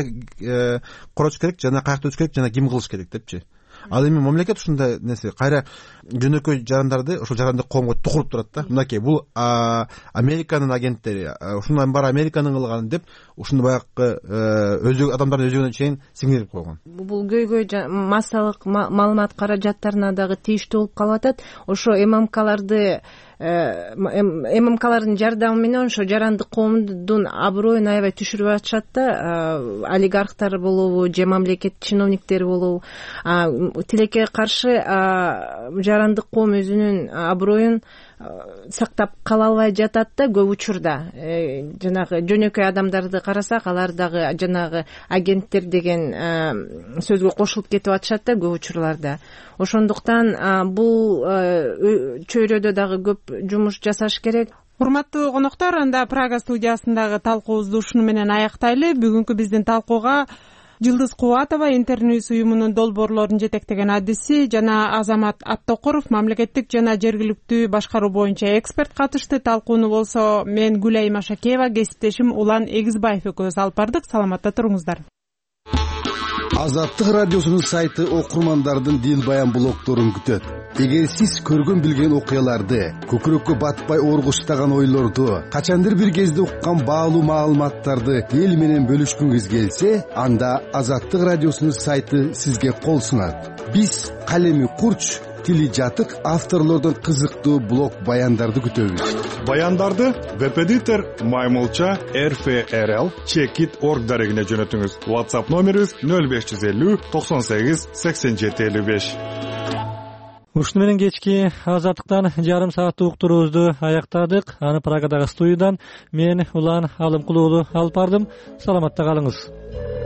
S20: короч керек, жана каякта өтүш керек, жана ким кылыш керек депчи. Ал эми мамлекет ушундай нерсе кайра жөнөкөй жарандарды ошол жарандык коомго тукуруп турат да. Мынакей бул Американын агенттери, ушундан баары Американын кылганы деп ушуну баягы өзү адамдардын өзүгүнө чейин сиңирип койгон.
S2: Бул көйгөй массалык маалымат каражаттарына дагы тийиштүү болуп калып атат. Ошо эм эм каларды эм эм калардын жардамы менен ошо жарандык коомдун аброюн аябай түшүрүп атышат да. Олигархтар болобу же мамлекет чиновниктери болобу, тилекке каршы жарандык коом өзүнүн аброюн сактап кала албай жатат да көп учурда. Жанагы жөнөкөй адамдарды карасак, алар дагы жанагы агенттер деген сөзгө кошулуп кетип атышат да көп учурларда. Ошондуктан бул чөйрөдө дагы көп жумуш жасаш керек.
S22: Урматтуу коноктор, анда Прага студиясындагы талкуубузду ушуну менен аяктайлы. Бүгүнкү биздин талкууга Жылдыз Кубатова, Интерньюс уюмунун долбоорлорун жетектеген адиси, жана Азамат Аттокуров, мамлекеттик жана жергиликтүү башкаруу боюнча эксперт катышты. Талкууну болсо мен Гүлайым Ашакеева, кесиптешим Улан Эгизбаев экөөбүз алып бардык. Саламатта туруңуздар.
S5: Азаттык радиосунун сайты окурмандардын дил баян блогдорун күтөт. Эгер сиз көргөн билген окуяларды, көкүрөккө батпай оргуштаган ойлорду, качандыр бир кезде уккан баалуу маалыматтарды эл менен бөлүшкүңүз келсе, анда Азаттык радиосунун сайты сизге кол сунат. Биз калеми курч, тили жатык авторлордон кызыктуу блог баяндарды күтөбүз.
S18: Баяндарды веб-эдитор Маймылча эр эф эр эл чекит точка орг дарегине жөнөтүңүз. WhatsApp номерибиз нөл беш жүз элүү токсон сегиз сексен жети элүү беш.
S1: Ушуну менен кечки Азаттыктан жарым сааттык уктуруубузду аяктадык. Аны Прагадагы студиядан мен Улан Алымкулуу алып бардым. Саламатта калыңыз.